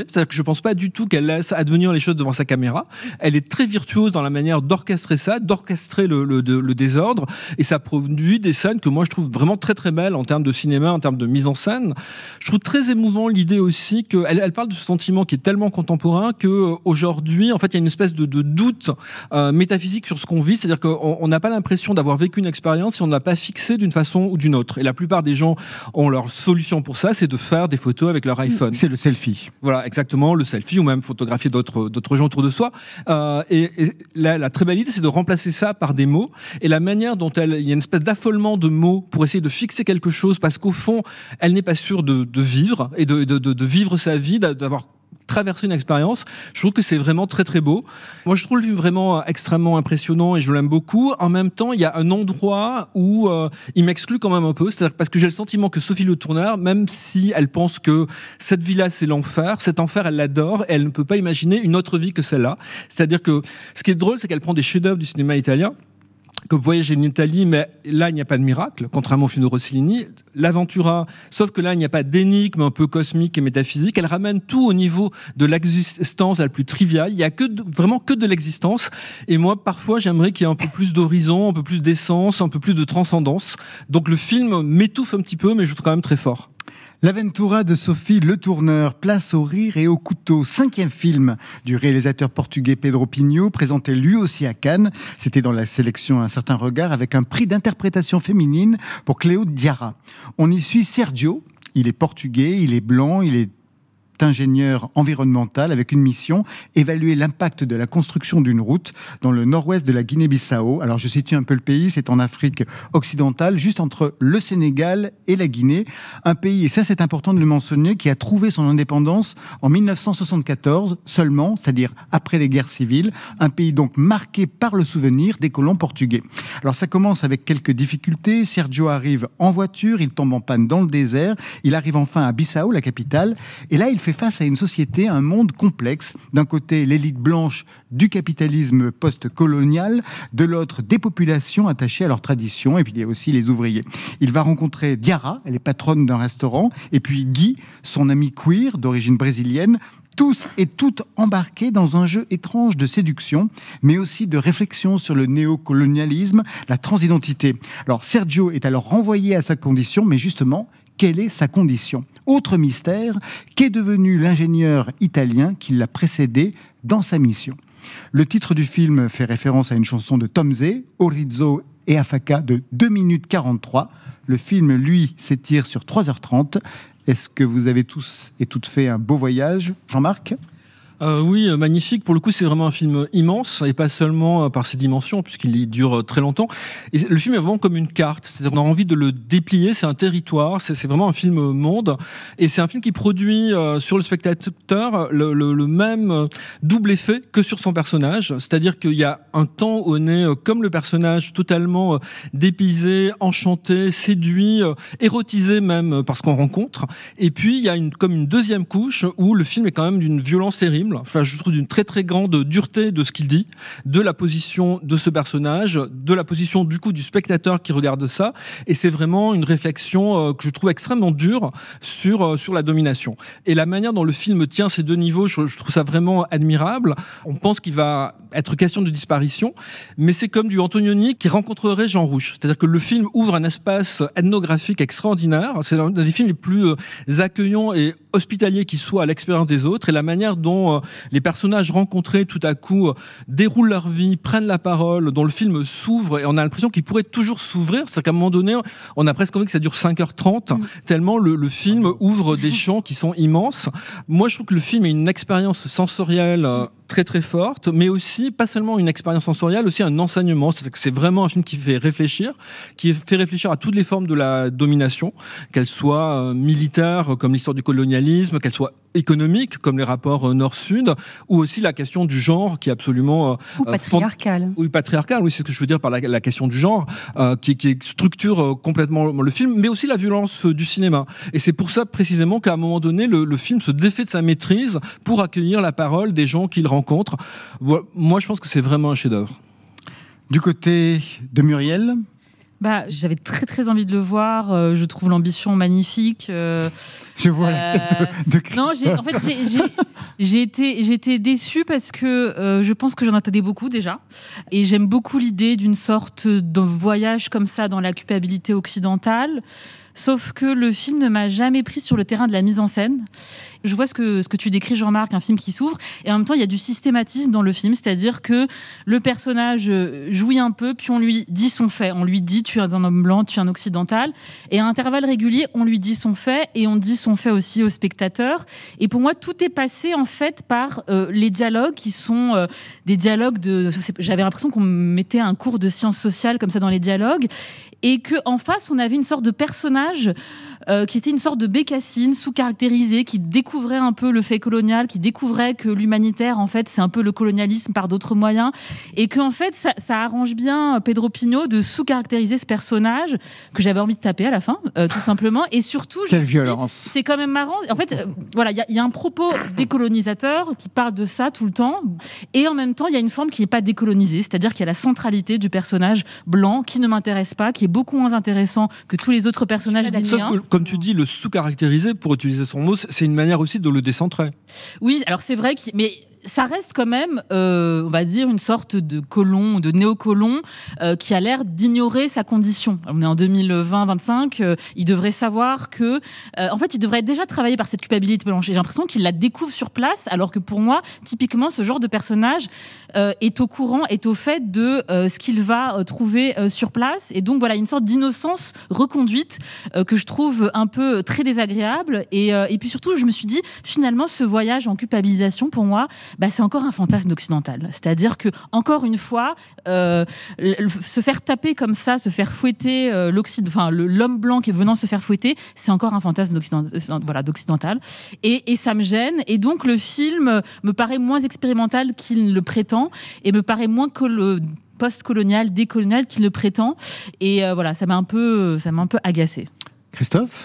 pense pas du tout qu'elle laisse advenir les choses devant sa caméra. Elle est très virtuose dans la manière d'orchestrer ça, d'orchestrer le, le, le désordre, et ça produit des scènes que moi je trouve vraiment très très belles en termes de cinéma, en termes de mise en scène. Je trouve très émouvant l'idée aussi qu'elle elle parle de ce sentiment qui est tellement contemporain qu'aujourd'hui, en fait, il y a une espèce de, de doute euh, métaphysique sur ce qu'on vit, c'est-à-dire qu'on n'a pas l'impression d'avoir vécu une expérience si on n'a pas fixé d'une façon ou d'une autre. Et la plupart des gens ont leur solution pour ça, c'est de faire des photos avec leur iPhone. C'est le selfie. Voilà, exactement, le selfie, ou même photographier d'autres, d'autres gens autour de soi. Euh, et et la, la très belle idée, c'est de remplacer ça par des mots. Et la manière dont elle, il y a une espèce d'affolement de mots pour essayer de fixer quelque chose, parce qu'au fond, elle n'est pas sûre de, de vivre et de, de, de, de vivre sa vie, d'avoir traverser une expérience. Je trouve que c'est vraiment très très beau. Moi, je trouve le film vraiment extrêmement impressionnant et je l'aime beaucoup. En même temps, il y a un endroit où euh, il m'exclut quand même un peu, c'est-à-dire parce que j'ai le sentiment que Sophie Le Tourneur, même si elle pense que cette vie-là c'est l'enfer, cet enfer elle l'adore et elle ne peut pas imaginer une autre vie que celle-là. C'est-à-dire que ce qui est drôle, c'est qu'elle prend des chefs-d'œuvre du cinéma italien, comme Voyager en Italie, mais là, il n'y a pas de miracle, contrairement au film de Rossellini. L'Aventura, sauf que là, il n'y a pas d'énigme un peu cosmique et métaphysique. Elle ramène tout au niveau de l'existence la plus triviale. Il n'y a que de, vraiment que de l'existence. Et moi, parfois, j'aimerais qu'il y ait un peu plus d'horizon, un peu plus d'essence, un peu plus de transcendance. Donc le film m'étouffe un petit peu, mais je trouve quand même très fort. L'Aventura de Sophie Le Tourneur, place au rire et au couteau. Cinquième film du réalisateur portugais Pedro Pinho, présenté lui aussi à Cannes. C'était dans la sélection Un certain regard, avec un prix d'interprétation féminine pour Cléo Diarra. On y suit Sergio. Il est portugais, il est blanc, il est ingénieur environnemental avec une mission, évaluer l'impact de la construction d'une route dans le nord-ouest de la Guinée-Bissau. Alors je situe un peu le pays, c'est en Afrique occidentale, juste entre le Sénégal et la Guinée. Un pays, et ça c'est important de le mentionner, qui a trouvé son indépendance en mille neuf cent soixante-quatorze seulement, c'est-à-dire après les guerres civiles. Un pays donc marqué par le souvenir des colons portugais. Alors ça commence avec quelques difficultés. Sergio arrive en voiture, il tombe en panne dans le désert, il arrive enfin à Bissau, la capitale, et là il fait face à une société, un monde complexe. D'un côté, l'élite blanche du capitalisme post-colonial, de l'autre, des populations attachées à leurs traditions, et puis il y a aussi les ouvriers. Il va rencontrer Diarra, elle est patronne d'un restaurant, et puis Guy, son ami queer d'origine brésilienne, tous et toutes embarqués dans un jeu étrange de séduction, mais aussi de réflexion sur le néocolonialisme, la transidentité. Alors Sergio est alors renvoyé à sa condition, mais justement, quelle est sa condition ? Autre mystère, qu'est devenu l'ingénieur italien qui l'a précédé dans sa mission ? Le titre du film fait référence à une chanson de Tom Zé, Orizo et Afaka, de deux minutes quarante-trois. Le film, lui, s'étire sur trois heures trente. Est-ce que vous avez tous et toutes fait un beau voyage, Jean-Marc ? Euh, oui, euh, magnifique. Pour le coup, c'est vraiment un film immense, et pas seulement euh, par ses dimensions, puisqu'il dure euh, très longtemps. Et le film est vraiment comme une carte. C'est-à-dire qu'on a envie de le déplier. C'est un territoire. C'est, c'est vraiment un film monde. Et c'est un film qui produit euh, sur le spectateur le, le, le même euh, double effet que sur son personnage. C'est-à-dire qu'il y a un temps où on est euh, comme le personnage, totalement euh, dépaysé, enchanté, séduit, euh, érotisé même euh, par ce qu'on rencontre. Et puis, il y a une, comme une deuxième couche où le film est quand même d'une violence terrible. Enfin, je trouve d'une très très grande dureté de ce qu'il dit, de la position de ce personnage, de la position du coup du spectateur qui regarde ça, et c'est vraiment une réflexion euh, que je trouve extrêmement dure sur euh, sur la domination. Et la manière dont le film tient ces deux niveaux, je, je trouve ça vraiment admirable. On pense qu'il va être question de disparition, mais c'est comme du Antonioni qui rencontrerait Jean Rouch. C'est-à-dire que le film ouvre un espace ethnographique extraordinaire. C'est l'un des films les plus euh, accueillants et hospitaliers qui soit à l'expérience des autres, et la manière dont euh, les personnages rencontrés tout à coup euh, déroulent leur vie, prennent la parole, dont le film s'ouvre, et on a l'impression qu'il pourrait toujours s'ouvrir. C'est-à-dire qu'à un moment donné, on a presque envie que ça dure cinq heures trente, mmh. tellement le, le film ouvre des champs qui sont immenses. Moi, je trouve que le film est une expérience sensorielle euh, très très forte, mais aussi, pas seulement une expérience sensorielle, aussi un enseignement. C'est-à-dire que c'est vraiment un film qui fait réfléchir, qui fait réfléchir à toutes les formes de la domination, qu'elles soient euh, militaires, comme l'histoire du colonialisme, qu'elles soient économiques, comme les rapports euh, nord-sud, ou aussi la question du genre, qui est absolument... Euh, ou patriarcale. Fond... Oui, patriarcale, oui, c'est ce que je veux dire par la, la question du genre, euh, qui, qui structure euh, complètement le film, mais aussi la violence euh, du cinéma. Et c'est pour ça, précisément, qu'à un moment donné, le, le film se défait de sa maîtrise pour accueillir la parole des gens qu'il rencontre. Moi, je pense que c'est vraiment un chef-d'œuvre. Du côté de Muriel ? Bah, j'avais très très envie de le voir. Euh, je trouve l'ambition magnifique. Euh, je vois la tête de, de Non, j'ai, en fait, j'ai, j'ai, j'ai, été, j'ai été déçue parce que euh, je pense que j'en attendais beaucoup déjà. Et j'aime beaucoup l'idée d'une sorte de voyage comme ça dans la culpabilité occidentale. Sauf que le film ne m'a jamais pris sur le terrain de la mise en scène. Je vois ce que, ce que tu décris, Jean-Marc, un film qui s'ouvre, et en même temps, il y a du systématisme dans le film, c'est-à-dire que le personnage jouit un peu, puis on lui dit son fait. On lui dit « tu es un homme blanc, tu es un occidental », et à intervalles réguliers, on lui dit son fait, et on dit son fait aussi au spectateur. Et pour moi, tout est passé, en fait, par euh, les dialogues qui sont euh, des dialogues de... J'avais l'impression qu'on mettait un cours de sciences sociales comme ça dans les dialogues, et qu'en face, on avait une sorte de personnage euh, qui était une sorte de bécassine sous-caractérisée, qui découvrait un peu le fait colonial, qui découvrait que l'humanitaire, en fait, c'est un peu le colonialisme par d'autres moyens, et qu'en fait, ça, ça arrange bien Pedro Pino de sous-caractériser ce personnage que j'avais envie de taper à la fin, euh, tout simplement. Et surtout, quelle violence. Dis, c'est quand même marrant. En fait, euh, voilà, il y, y a un propos décolonisateur qui parle de ça tout le temps, et en même temps, il y a une forme qui n'est pas décolonisée, c'est-à-dire qu'il y a la centralité du personnage blanc qui ne m'intéresse pas, qui est beaucoup moins intéressant que tous les autres personnages guinéens. Sauf que, comme tu dis, le sous-caractériser, pour utiliser son mot, c'est une manière aussi de le décentrer. Oui, alors c'est vrai que... Mais ça reste quand même, euh, on va dire, une sorte de colon, de néocolon euh, qui a l'air d'ignorer sa condition. On est en deux mille vingt vingt-cinq, euh, il devrait savoir que... Euh, en fait, il devrait déjà travailler par cette culpabilité blanche. J'ai l'impression qu'il la découvre sur place, alors que pour moi, typiquement, ce genre de personnage euh, est au courant, est au fait de euh, ce qu'il va euh, trouver euh, sur place. Et donc, voilà, une sorte d'innocence reconduite euh, que je trouve un peu très désagréable. Et, euh, et puis surtout, je me suis dit, finalement, ce voyage en culpabilisation, pour moi, bah, c'est encore un fantasme occidental. C'est-à-dire que, encore une fois, euh, se faire taper comme ça, se faire fouetter, euh, enfin, le, l'homme blanc qui est venant se faire fouetter, c'est encore un fantasme d'occidental. Voilà, d'occidental. Et, et ça me gêne. Et donc, le film me paraît moins expérimental qu'il le prétend et me paraît moins colo- post-colonial, décolonial qu'il le prétend. Et euh, voilà, ça m'a un peu, ça m'a un peu agacée. Christophe ?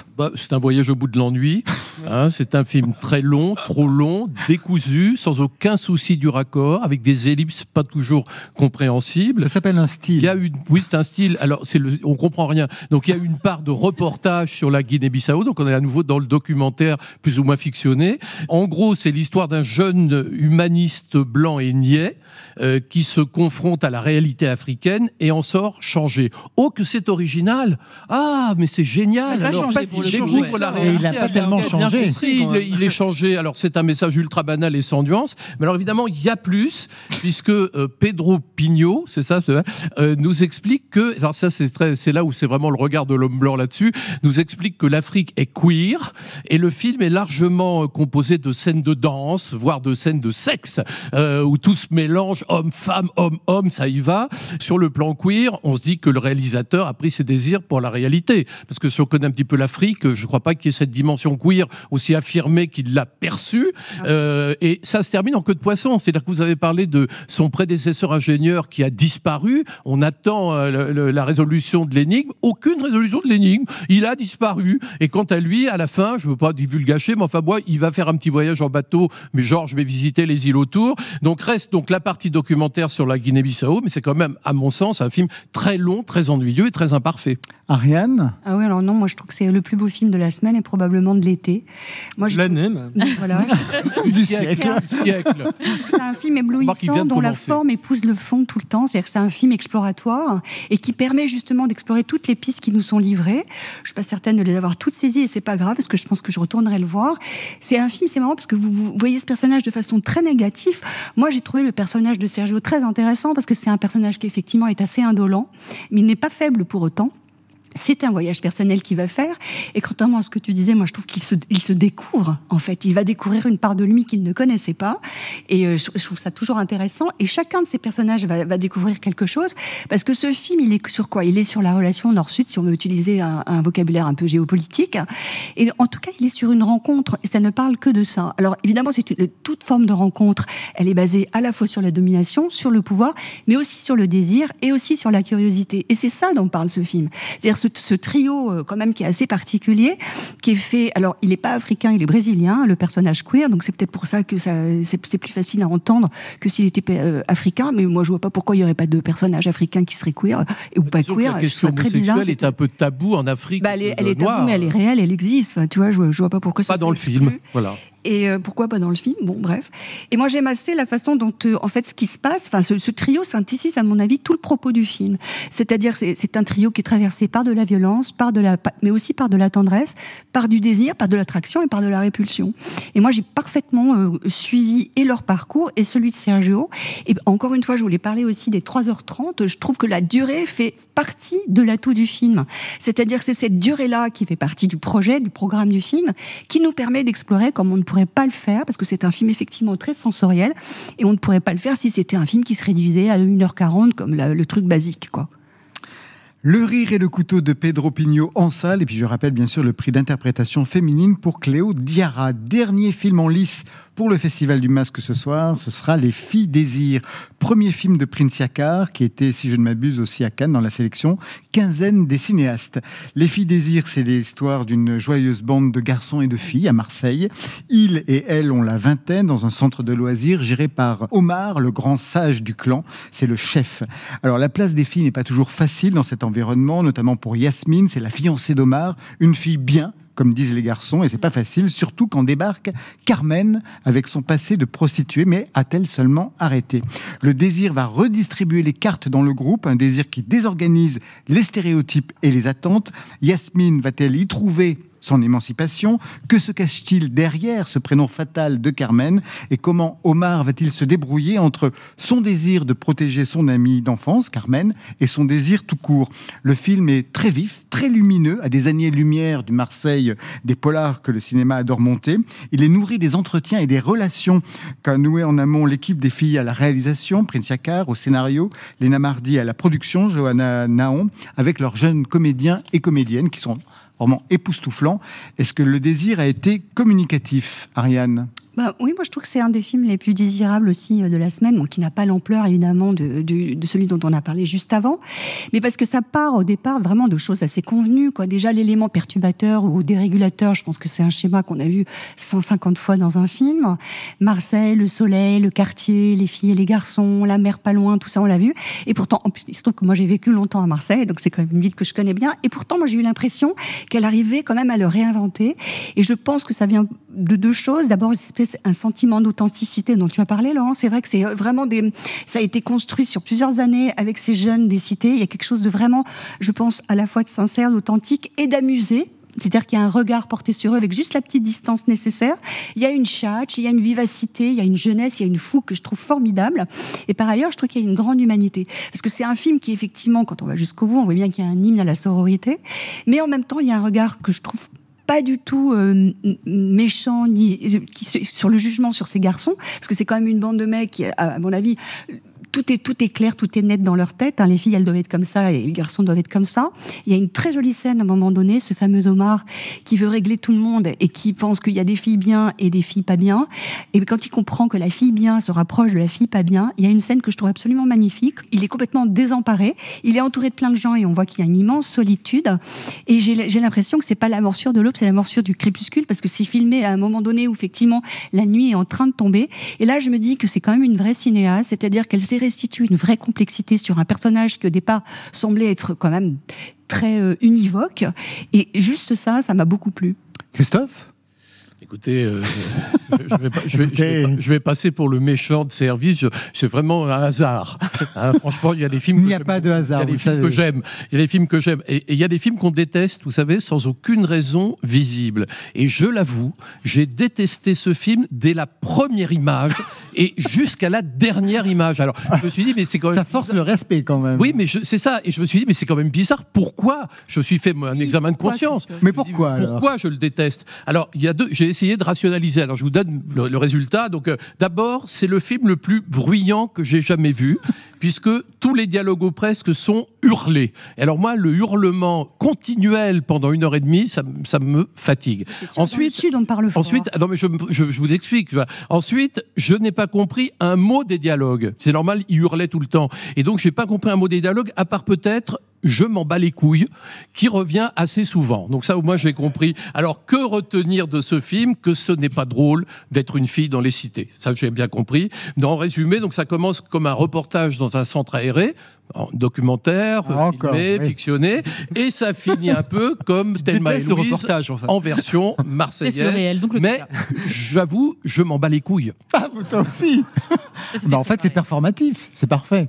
Bah, c'est un voyage au bout de l'ennui. Hein, c'est un film très long, trop long, décousu, sans aucun souci du raccord, avec des ellipses pas toujours compréhensibles. Ça s'appelle un style. Il y a une, oui, c'est un style. Alors, c'est le, on comprend rien. Donc, il y a une part de reportage sur la Guinée-Bissau. Donc, on est à nouveau dans le documentaire plus ou moins fictionné. En gros, c'est l'histoire d'un jeune humaniste blanc et niais euh, qui se confronte à la réalité africaine et en sort changé. Oh, que c'est original! Ah, mais c'est génial! Il a Alors, changé pour le découvre coup, la ouais. réalité. Et il n'a pas tellement changé. Si, il, est, il est changé. Alors, c'est un message ultra banal et sans nuance. Mais alors, évidemment, il y a plus, puisque euh, Pedro Pino, c'est ça, c'est euh, nous explique que, alors ça, c'est, très, c'est là où c'est vraiment le regard de l'homme blanc là-dessus, nous explique que l'Afrique est queer, et le film est largement composé de scènes de danse, voire de scènes de sexe, euh, où tout se mélange, homme, femme, homme, homme, ça y va. Sur le plan queer, on se dit que le réalisateur a pris ses désirs pour la réalité. Parce que si on connaît un petit peu l'Afrique, je ne crois pas qu'il y ait cette dimension queer aussi affirmée qu'il l'a perçue. Euh, et ça se termine en queue de poisson. C'est-à-dire que vous avez parlé de son prédécesseur ingénieur qui a disparu. On attend euh, le, le, la résolution de l'énigme. Aucune résolution de l'énigme. Il a disparu. Et quant à lui, à la fin, je ne veux pas divulgacher, mais enfin, moi, il va faire un petit voyage en bateau. Mais genre, je vais visiter les îles autour. Donc, reste donc la partie documentaire sur la Guinée-Bissau. Mais c'est quand même, à mon sens, un film très long, très ennuyeux et très imparfait. Ariane ? Ah oui, alors non, moi je trouve que c'est le plus beau film de la semaine et probablement de l'été. Moi, je... L'année même. Voilà. Du siècle. Du siècle. C'est un film éblouissant dont la forme épouse le fond tout le temps. C'est-à-dire que c'est un film exploratoire et qui permet justement d'explorer toutes les pistes qui nous sont livrées. Je suis pas certaine de les avoir toutes saisies et c'est pas grave parce que je pense que je retournerai le voir. C'est un film, c'est marrant parce que vous, vous voyez ce personnage de façon très négative. Moi, j'ai trouvé le personnage de Sergio très intéressant parce que c'est un personnage qui effectivement est assez indolent, mais il n'est pas faible pour autant. C'est un voyage personnel qu'il va faire. Et contrairement à ce que tu disais, moi, je trouve qu'il se, il se découvre, en fait. Il va découvrir une part de lui qu'il ne connaissait pas. Et euh, je, je trouve ça toujours intéressant. Et chacun de ces personnages va, va découvrir quelque chose. Parce que ce film, il est sur quoi? Il est sur la relation Nord-Sud, si on veut utiliser un, un vocabulaire un peu géopolitique. Et en tout cas, il est sur une rencontre. Et ça ne parle que de ça. Alors, évidemment, c'est une, toute forme de rencontre. Elle est basée à la fois sur la domination, sur le pouvoir, mais aussi sur le désir et aussi sur la curiosité. Et c'est ça dont parle ce film. C'est-à-dire ce, ce trio euh, quand même qui est assez particulier, qui est fait. Alors, il n'est pas africain, il est brésilien, le personnage queer, donc c'est peut-être pour ça que ça, c'est, c'est plus facile à entendre que s'il était euh, africain. Mais moi, je vois pas pourquoi il y aurait pas de personnage africain qui serait queer et ou pas queer. La question homosexuelle est un peu tabou en Afrique. Bah, elle est, elle est tabou, mais elle est réelle, elle existe. Enfin, tu vois, je, je vois pas pourquoi. Pas ça dans le film, voilà. Et euh, pourquoi pas dans le film? Bon, bref. Et moi, j'aime assez la façon dont, euh, en fait, ce qui se passe, enfin, ce, ce trio synthétise, à mon avis, tout le propos du film. C'est-à-dire, c'est, c'est un trio qui est traversé par de la violence, par de la, mais aussi par de la tendresse, par du désir, par de l'attraction et par de la répulsion. Et moi, j'ai parfaitement euh, suivi et leur parcours et celui de Sergio. Et encore une fois, je voulais parler aussi des trois heures trente. Je trouve que la durée fait partie de l'atout du film. C'est-à-dire que c'est cette durée-là qui fait partie du projet, du programme du film, qui nous permet d'explorer comme on ne pourrait pas le faire, parce que c'est un film effectivement très sensoriel, et on ne pourrait pas le faire si c'était un film qui se réduisait à une heure quarante, comme la, le truc basique, quoi. Le rire et le couteau de Pedro Pigno en salle, et puis je rappelle bien sûr le prix d'interprétation féminine pour Cléo Diarra. Dernier film en lice pour le Festival du Masque ce soir, ce sera Les Filles Désir. Premier film de Prince Yakar, qui était, si je ne m'abuse, aussi à Cannes dans la sélection quinzaine des cinéastes. Les Filles Désir, c'est l'histoire d'une joyeuse bande de garçons et de filles à Marseille. Ils et elles ont la vingtaine dans un centre de loisirs géré par Omar, le grand sage du clan. C'est le chef. Alors la place des filles n'est pas toujours facile dans cet environnement, notamment pour Yasmine, c'est la fiancée d'Omar, une fille bien, comme disent les garçons, et c'est pas facile, surtout quand débarque Carmen avec son passé de prostituée, mais a-t-elle seulement arrêté? Le désir va redistribuer les cartes dans le groupe, un désir qui désorganise les stéréotypes et les attentes. Yasmine va-t-elle y trouver son émancipation? Que se cache-t-il derrière ce prénom fatal de Carmen? Et comment Omar va-t-il se débrouiller entre son désir de protéger son amie d'enfance, Carmen, et son désir tout court? Le film est très vif, très lumineux, à des années-lumière du Marseille des polars que le cinéma adore monter. Il est nourri des entretiens et des relations qu'a noué en amont l'équipe des filles à la réalisation, Prince Yakar au scénario, Léna Mardi à la production, Johanna Naon, avec leurs jeunes comédiens et comédiennes qui sont vraiment époustouflants. Est-ce que le désir a été communicatif, Ariane ? Bah, oui, moi je trouve que c'est un des films les plus désirables aussi de la semaine, bon, qui n'a pas l'ampleur évidemment de, de, de celui dont on a parlé juste avant, mais parce que ça part au départ vraiment de choses assez convenues, quoi. Déjà l'élément perturbateur ou dérégulateur, je pense que c'est un schéma qu'on a vu cent cinquante fois dans un film. Marseille, le soleil, le quartier, les filles et les garçons, la mer pas loin, tout ça on l'a vu. Et pourtant, en plus, il se trouve que moi j'ai vécu longtemps à Marseille, donc c'est quand même une ville que je connais bien. Et pourtant, moi j'ai eu l'impression qu'elle arrivait quand même à le réinventer. Et je pense que ça vient de deux choses. D'abord, un sentiment d'authenticité dont tu as parlé, Laurent. C'est vrai que c'est vraiment des... ça a été construit sur plusieurs années avec ces jeunes des cités. Il y a quelque chose de vraiment, je pense, à la fois de sincère, d'authentique et d'amusé. C'est-à-dire qu'il y a un regard porté sur eux avec juste la petite distance nécessaire. Il y a une tchatche, il y a une vivacité, il y a une jeunesse, il y a une fougue que je trouve formidable. Et par ailleurs, je trouve qu'il y a une grande humanité. Parce que c'est un film qui, effectivement, quand on va jusqu'au bout, on voit bien qu'il y a un hymne à la sororité. Mais en même temps, il y a un regard que je trouve pas du tout euh, méchant ni qui, sur le jugement sur ces garçons, parce que c'est quand même une bande de mecs qui, à mon avis, tout est, tout est clair, tout est net dans leur tête. Hein. Les filles, elles doivent être comme ça et les garçons doivent être comme ça. Il y a une très jolie scène à un moment donné, ce fameux Omar qui veut régler tout le monde et qui pense qu'il y a des filles bien et des filles pas bien. Et quand il comprend que la fille bien se rapproche de la fille pas bien, il y a une scène que je trouve absolument magnifique. Il est complètement désemparé. Il est entouré de plein de gens et on voit qu'il y a une immense solitude. Et j'ai, j'ai l'impression que c'est pas la morsure de l'aube, c'est la morsure du crépuscule, parce que c'est filmé à un moment donné où effectivement la nuit est en train de tomber. Et là, je me dis que c'est quand même une vraie cinéaste, c'est-à-dire qu'elle s'est restitue une vraie complexité sur un personnage qui au départ semblait être quand même très euh, univoque. Et juste ça, ça m'a beaucoup plu. Christophe ? Écoutez, euh, je, vais, je, vais, je, vais, je vais passer pour le méchant de service. Je, c'est vraiment un hasard. Hein, franchement, il y a des films. Il n'y a pas de hasard. Il y a des films que j'aime. Il y a des films que j'aime. Et, et il y a des films qu'on déteste, vous savez, sans aucune raison visible. Et je l'avoue, j'ai détesté ce film dès la première image et jusqu'à la dernière image. Alors, je me suis dit, mais c'est quand même. Ça force bizarre. Le respect quand même. Oui, mais je, c'est ça. Et je me suis dit, mais c'est quand même bizarre. Pourquoi je me suis fait moi, un examen de conscience. Mais pourquoi dit, Pourquoi je le déteste? Alors, il y a deux. J'ai essayé de rationaliser. Alors, je vous donne le, le résultat. Donc, euh, d'abord, c'est le film le plus bruyant que j'ai jamais vu, puisque tous les dialogues ou presque sont hurlés. Et alors moi, le hurlement continuel pendant une heure et demie, ça, ça me fatigue. Sûr, ensuite, Sud, on parle fort. Ensuite, non mais je, je, je vous explique. Tu vois. Ensuite, je n'ai pas compris un mot des dialogues. C'est normal, il hurlait tout le temps. Et donc, j'ai pas compris un mot des dialogues, à part peut-être « je m'en bats les couilles », qui revient assez souvent. Donc ça, au moins, j'ai compris. Alors, que retenir de ce film? Que ce n'est pas drôle d'être une fille dans les cités. Ça, j'ai bien compris. Mais en résumé, donc ça commence comme un reportage dans un centre aéré, en documentaire, ah, filmé, oui. fictionné, et ça finit un peu comme Thelma et Louise, reportage, en, fait. en version marseillaise. Réel, donc le mais j'avoue, je m'en bats les couilles. Ah, toi aussi. Bah, en fait, c'est performatif, c'est parfait.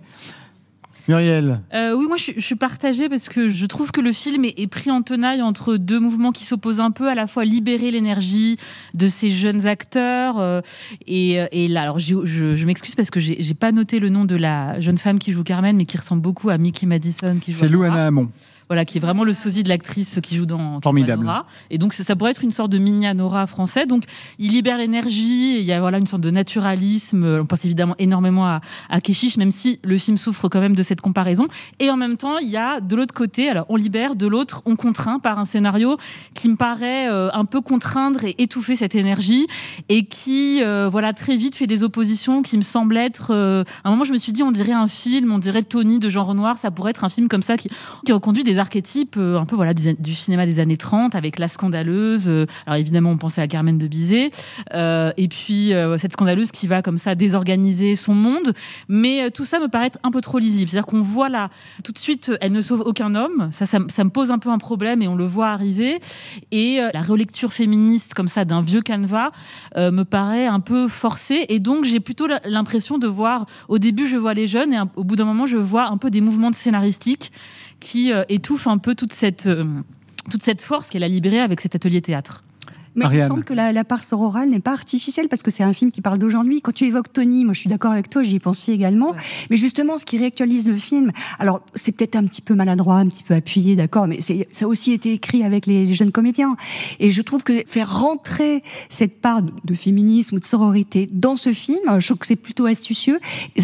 Muriel. Euh, oui, moi je, je suis partagée parce que je trouve que le film est, est pris en tenaille entre deux mouvements qui s'opposent un peu, à la fois libérer l'énergie de ces jeunes acteurs euh, et, et là, alors je, je, je m'excuse parce que j'ai, j'ai pas noté le nom de la jeune femme qui joue Carmen, mais qui ressemble beaucoup à Mickey Madison qui joue. C'est Louana Hamon. Voilà, qui est vraiment le sosie de l'actrice qui joue dans Formidable. Nora. Et donc, ça, ça pourrait être une sorte de mini Nora français. Donc, il libère l'énergie. Il y a voilà, une sorte de naturalisme. On pense évidemment énormément à, à Keshish, même si le film souffre quand même de cette comparaison. Et en même temps, il y a de l'autre côté, alors on libère, de l'autre, on contraint par un scénario qui me paraît euh, un peu contraindre et étouffer cette énergie et qui, euh, voilà, très vite fait des oppositions qui me semblent être... Euh, à un moment, je me suis dit, on dirait un film, on dirait Tony de Jean Renoir. Ça pourrait être un film comme ça qui, qui reconduit des archétypes euh, un peu voilà, du, du cinéma des années trente avec la scandaleuse. Euh, alors évidemment, on pensait à Carmen de Bizet. Euh, et puis, euh, cette scandaleuse qui va comme ça désorganiser son monde. Mais euh, tout ça me paraît être un peu trop lisible. C'est-à-dire qu'on voit là, tout de suite, elle ne sauve aucun homme. Ça, ça, ça me pose un peu un problème et on le voit arriver. Et euh, la relecture féministe comme ça d'un vieux canevas euh, me paraît un peu forcée. Et donc, j'ai plutôt l'impression de voir... Au début, je vois les jeunes et un, au bout d'un moment, je vois un peu des mouvements scénaristiques qui euh, étouffent un peu toute cette, euh, toute cette force qu'elle a libérée avec cet atelier théâtre. Mais Ariane. Il me semble que la, la part sororale n'est pas artificielle parce que c'est un film qui parle d'aujourd'hui. Quand tu évoques Tony, moi je suis d'accord avec toi, j'y ai pensé également. Ouais. Mais justement, ce qui réactualise le film, alors c'est peut-être un petit peu maladroit, un petit peu appuyé, d'accord, mais c'est, ça a aussi été écrit avec les, les jeunes comédiens. Et je trouve que faire rentrer cette part de, de féminisme ou de sororité dans ce film, je trouve que c'est plutôt astucieux.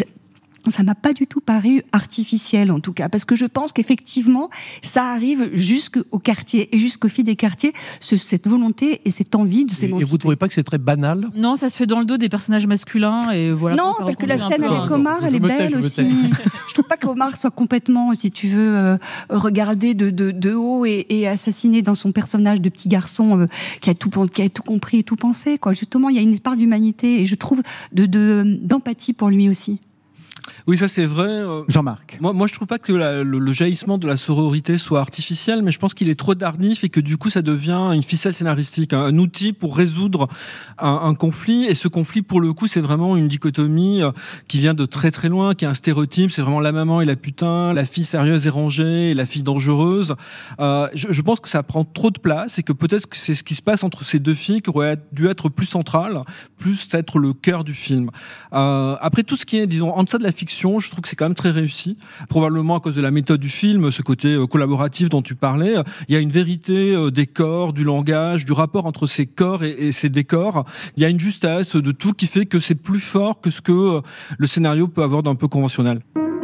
Ça m'a pas du tout paru artificiel, en tout cas, parce que je pense qu'effectivement, ça arrive jusqu'au quartier et jusqu'aux filles des quartiers, ce, cette volonté et cette envie de s'émanciper. Et vous trouvez pas que c'est très banal ? Non, ça se fait dans le dos des personnages masculins et voilà. Non, parce que la scène avec Omar, elle est belle aussi. Je trouve pas qu'Omar soit complètement, si tu veux, euh, regardé de, de, de haut et, et assassiné dans son personnage de petit garçon euh, qui a tout, qui a tout compris et tout pensé, quoi. Justement, il y a une part d'humanité et je trouve de, de, d'empathie pour lui aussi. Oui, ça c'est vrai. Jean-Marc. Moi, moi, je trouve pas que la, le, le jaillissement de la sororité soit artificiel, mais je pense qu'il est trop tardif et que du coup, ça devient une ficelle scénaristique, un, un outil pour résoudre un, un conflit. Et ce conflit, pour le coup, c'est vraiment une dichotomie qui vient de très très loin, qui est un stéréotype. C'est vraiment la maman et la putain, la fille sérieuse et rangée et la fille dangereuse. Euh, je, je pense que ça prend trop de place et que peut-être que c'est ce qui se passe entre ces deux filles qui aurait dû être plus central, plus être le cœur du film. Euh, après, tout ce qui est, disons, en deçà de la fiction, je trouve que c'est quand même très réussi, probablement à cause de la méthode du film, ce côté collaboratif dont tu parlais. Il y a une vérité des corps, du langage, du rapport entre ces corps et, et ces décors. Il y a une justesse de tout qui fait que c'est plus fort que ce que le scénario peut avoir d'un peu conventionnel.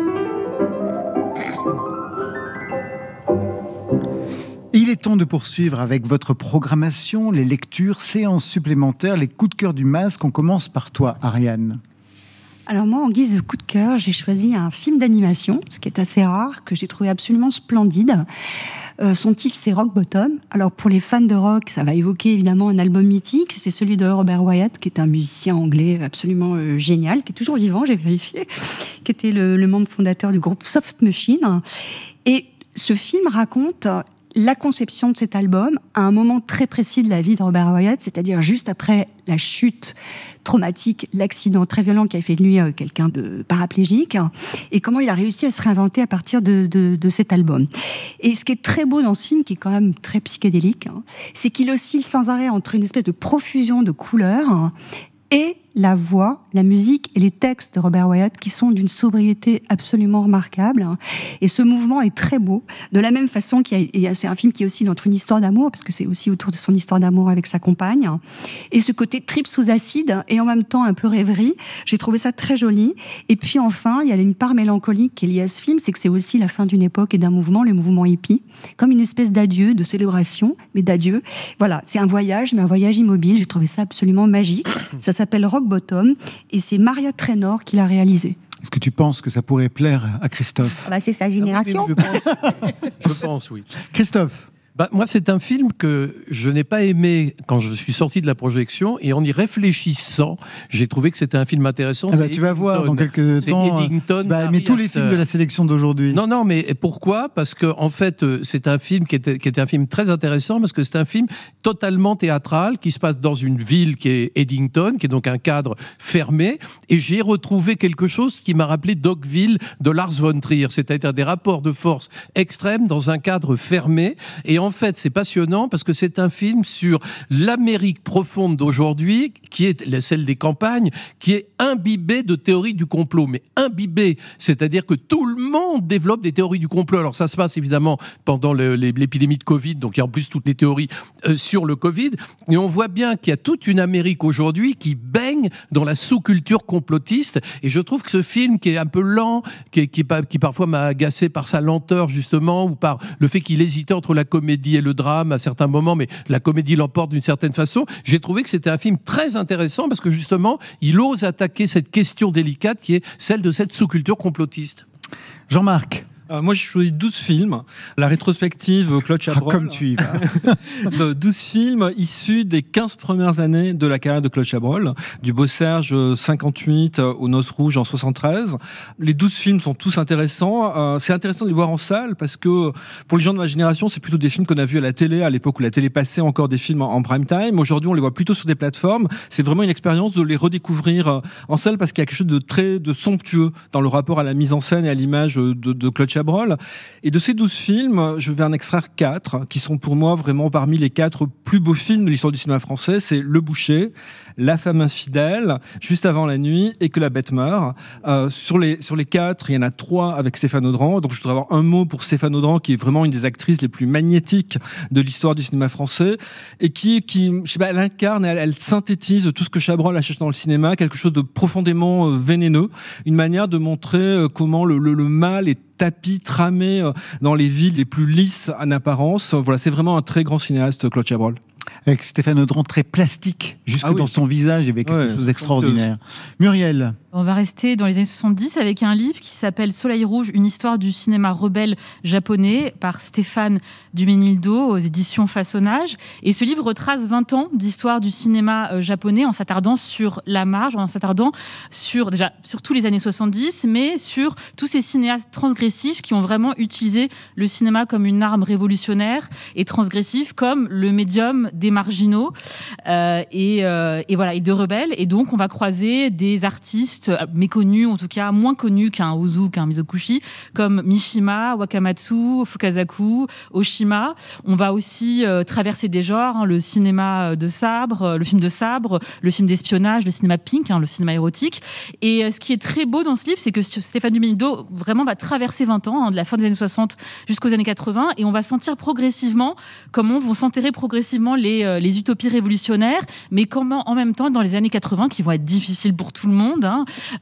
Il est temps de poursuivre avec votre programmation, les lectures, séances supplémentaires, les coups de cœur du masque. On commence par toi, Ariane. Alors moi, en guise de coup de cœur, j'ai choisi un film d'animation, ce qui est assez rare, que j'ai trouvé absolument splendide. Euh, son titre, c'est Rock Bottom. Alors pour les fans de rock, ça va évoquer évidemment un album mythique. C'est celui de Robert Wyatt, qui est un musicien anglais absolument euh, génial, qui est toujours vivant, j'ai vérifié, qui était le, le membre fondateur du groupe Soft Machine. Et ce film raconte la conception de cet album à un moment très précis de la vie de Robert Wyatt, c'est-à-dire juste après la chute traumatique, l'accident très violent qui a fait de lui euh, quelqu'un de paraplégique, hein, et comment il a réussi à se réinventer à partir de, de, de cet album. Et ce qui est très beau dans ce film, qui est quand même très psychédélique, hein, c'est qu'il oscille sans arrêt entre une espèce de profusion de couleurs hein, et la voix, la musique et les textes de Robert Wyatt qui sont d'une sobriété absolument remarquable. Et ce mouvement est très beau. De la même façon qu'il y a, c'est un film qui est aussi notre une histoire d'amour, parce que c'est aussi autour de son histoire d'amour avec sa compagne. Et ce côté trip sous acide et en même temps un peu rêverie, j'ai trouvé ça très joli. Et puis enfin, il y a une part mélancolique qui est liée à ce film, c'est que c'est aussi la fin d'une époque et d'un mouvement, le mouvement hippie, comme une espèce d'adieu, de célébration, mais d'adieu. Voilà, c'est un voyage, mais un voyage immobile. J'ai trouvé ça absolument magique. Ça s'appelle Rock Bottom et c'est Maria Trainor qui l'a réalisé. Est-ce que tu penses que ça pourrait plaire à Christophe ? Ah bah c'est sa génération. Ah oui, je, pense, je pense, oui. Christophe ? Bah, moi, c'est un film que je n'ai pas aimé quand je suis sorti de la projection, et en y réfléchissant, j'ai trouvé que c'était un film intéressant. Ah bah, tu vas voir dans quelques c'est temps. Eddington, bah, mais tous les films de la sélection d'aujourd'hui. Non, non, mais pourquoi ? Parce que en fait, c'est un film qui était, qui était un film très intéressant parce que c'est un film totalement théâtral qui se passe dans une ville qui est Eddington, qui est donc un cadre fermé, et j'ai retrouvé quelque chose qui m'a rappelé Dogville de Lars von Trier, c'est-à-dire des rapports de force extrêmes dans un cadre fermé. Et en fait, c'est passionnant parce que c'est un film sur l'Amérique profonde d'aujourd'hui, qui est celle des campagnes, qui est imbibée de théories du complot. Mais imbibée, c'est-à-dire que tout le monde développe des théories du complot. Alors ça se passe évidemment pendant le, l'épidémie de Covid, donc il y a en plus toutes les théories euh, sur le Covid. Et on voit bien qu'il y a toute une Amérique aujourd'hui qui baigne dans la sous-culture complotiste. Et je trouve que ce film, qui est un peu lent, qui, est, qui, est, qui parfois m'a agacé par sa lenteur justement, ou par le fait qu'il hésitait entre la comédie et le drame à certains moments, mais la comédie l'emporte d'une certaine façon. J'ai trouvé que c'était un film très intéressant parce que justement, il ose attaquer cette question délicate qui est celle de cette sous-culture complotiste. Jean-Marc. Euh, moi, j'ai choisi douze films. La rétrospective Claude Chabrol. Ah, comme tu y vas. De douze films issus des quinze premières années de la carrière de Claude Chabrol, du Beau Serge cinquante-huit aux Noces Rouges en soixante-treize. Les douze films sont tous intéressants. Euh, c'est intéressant de les voir en salle parce que pour les gens de ma génération, c'est plutôt des films qu'on a vus à la télé, à l'époque où la télé passait encore des films en, en prime time. Aujourd'hui, on les voit plutôt sur des plateformes. C'est vraiment une expérience de les redécouvrir en salle parce qu'il y a quelque chose de très de somptueux dans le rapport à la mise en scène et à l'image de, de Claude Chabrol. Et de ces douze films, je vais en extraire quatre qui sont pour moi vraiment parmi les quatre plus beaux films de l'histoire du cinéma français. C'est Le Boucher, La femme infidèle, Juste avant la nuit et Que la bête meurt. Euh, sur, les, sur les quatre, il y en a trois avec Stéphane Audran. Donc je voudrais avoir un mot pour Stéphane Audran, qui est vraiment une des actrices les plus magnétiques de l'histoire du cinéma français et qui, qui je sais pas, elle incarne, elle, elle synthétise tout ce que Chabrol a cherché dans le cinéma, quelque chose de profondément euh, vénéneux, une manière de montrer euh, comment le, le, le mal est tapis, tramé euh, dans les villes les plus lisses en apparence. Voilà, c'est vraiment un très grand cinéaste, Claude Chabrol. Avec Stéphane Audran très plastique, jusque ah oui. dans son visage, il y avait quelque ouais, chose d'extraordinaire. Muriel. On va rester dans les années soixante-dix avec un livre qui s'appelle Soleil Rouge, une histoire du cinéma rebelle japonais par Stéphane Duménildo aux éditions Façonnage. Et ce livre retrace vingt ans d'histoire du cinéma japonais en s'attardant sur la marge, en s'attardant sur, déjà, sur tous les années soixante-dix, mais sur tous ces cinéastes transgressifs qui ont vraiment utilisé le cinéma comme une arme révolutionnaire et transgressif comme le médium des marginaux euh, et, euh, et, voilà, et de rebelles. Et donc, on va croiser des artistes méconnus, en tout cas moins connus qu'un Ozu, qu'un Mizoguchi, comme Mishima, Wakamatsu, Fukasaku, Oshima. On va aussi euh, traverser des genres, hein, le cinéma de sabre, le film de sabre, le film d'espionnage, le cinéma pink, hein, le cinéma érotique. Et euh, ce qui est très beau dans ce livre, c'est que Stéphane Duménildo vraiment va traverser vingt ans, hein, de la fin des années soixante jusqu'aux années quatre-vingts, et on va sentir progressivement comment vont s'enterrer progressivement les, euh, les utopies révolutionnaires, mais comment en même temps, dans les années quatre-vingts, qui vont être difficiles pour tout le monde, hein,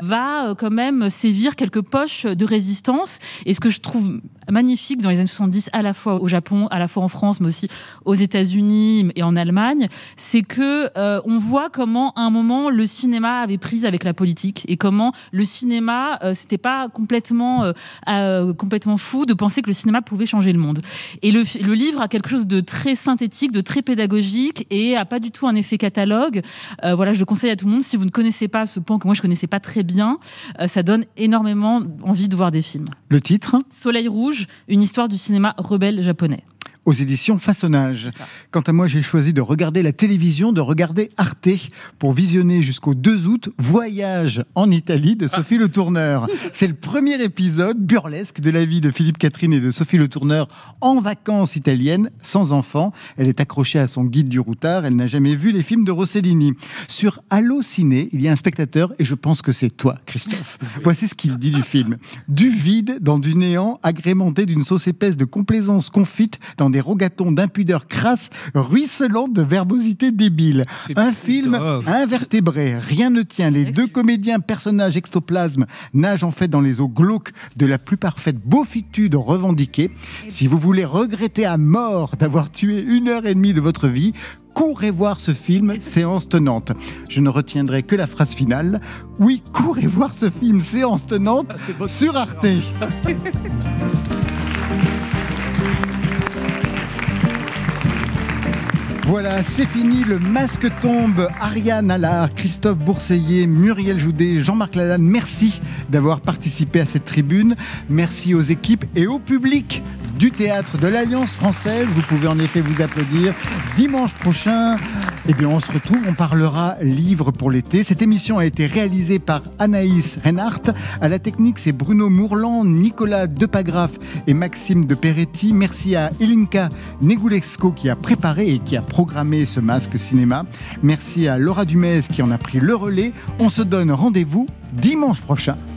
va quand même sévir quelques poches de résistance. Et ce que je trouve magnifique dans les années soixante-dix, à la fois au Japon, à la fois en France, mais aussi aux États-Unis et en Allemagne, c'est que euh, on voit comment à un moment le cinéma avait prise avec la politique et comment le cinéma, euh, c'était pas complètement, euh, euh, complètement fou de penser que le cinéma pouvait changer le monde. Et le, le livre a quelque chose de très synthétique, de très pédagogique et a pas du tout un effet catalogue. Euh, voilà, je le conseille à tout le monde. Si vous ne connaissez pas ce pan que moi je connaissais pas très bien, euh, ça donne énormément envie de voir des films. Le titre ? Soleil Rouge, une histoire du cinéma rebelle japonais. aux éditions Façonnage. Quant à moi, j'ai choisi de regarder la télévision, de regarder Arte pour visionner jusqu'au deux août Voyage en Italie de Sophie Le Tourneur. C'est le premier épisode burlesque de la vie de Philippe Catherine et de Sophie Le Tourneur en vacances italiennes, sans enfant. Elle est accrochée à son guide du routard. Elle n'a jamais vu les films de Rossellini. Sur Allociné, il y a un spectateur et je pense que c'est toi, Christophe. Voici ce qu'il dit du film. Du vide dans du néant, agrémenté d'une sauce épaisse de complaisance confite dans des rogatons d'impudeur crasse, ruisselant de verbosité débile. C'est un film invertébré, rien ne tient. Les deux comédiens personnages ectoplasmes nagent en fait dans les eaux glauques de la plus parfaite beaufitude revendiquée. Si vous voulez regretter à mort d'avoir tué une heure et demie de votre vie, courez voir ce film, séance tenante. Je ne retiendrai que la phrase finale. Oui, courez voir ce film, séance tenante, ah, sur Arte. Voilà, c'est fini, le masque tombe. Ariane Allard, Christophe Bourseiller, Muriel Joudet, Jean-Marc Lalanne, merci d'avoir participé à cette tribune. Merci aux équipes et au public du Théâtre de l'Alliance Française. Vous pouvez en effet vous applaudir. Dimanche prochain, eh bien, on se retrouve, on parlera livres pour l'été. Cette émission a été réalisée par Anaïs Reinhardt. À la technique, c'est Bruno Mourlan, Nicolas Depagraf et Maxime de Peretti. Merci à Elinka Negulesco qui a préparé et qui a programmé ce masque cinéma. Merci à Laura Dumez qui en a pris le relais. On se donne rendez-vous dimanche prochain.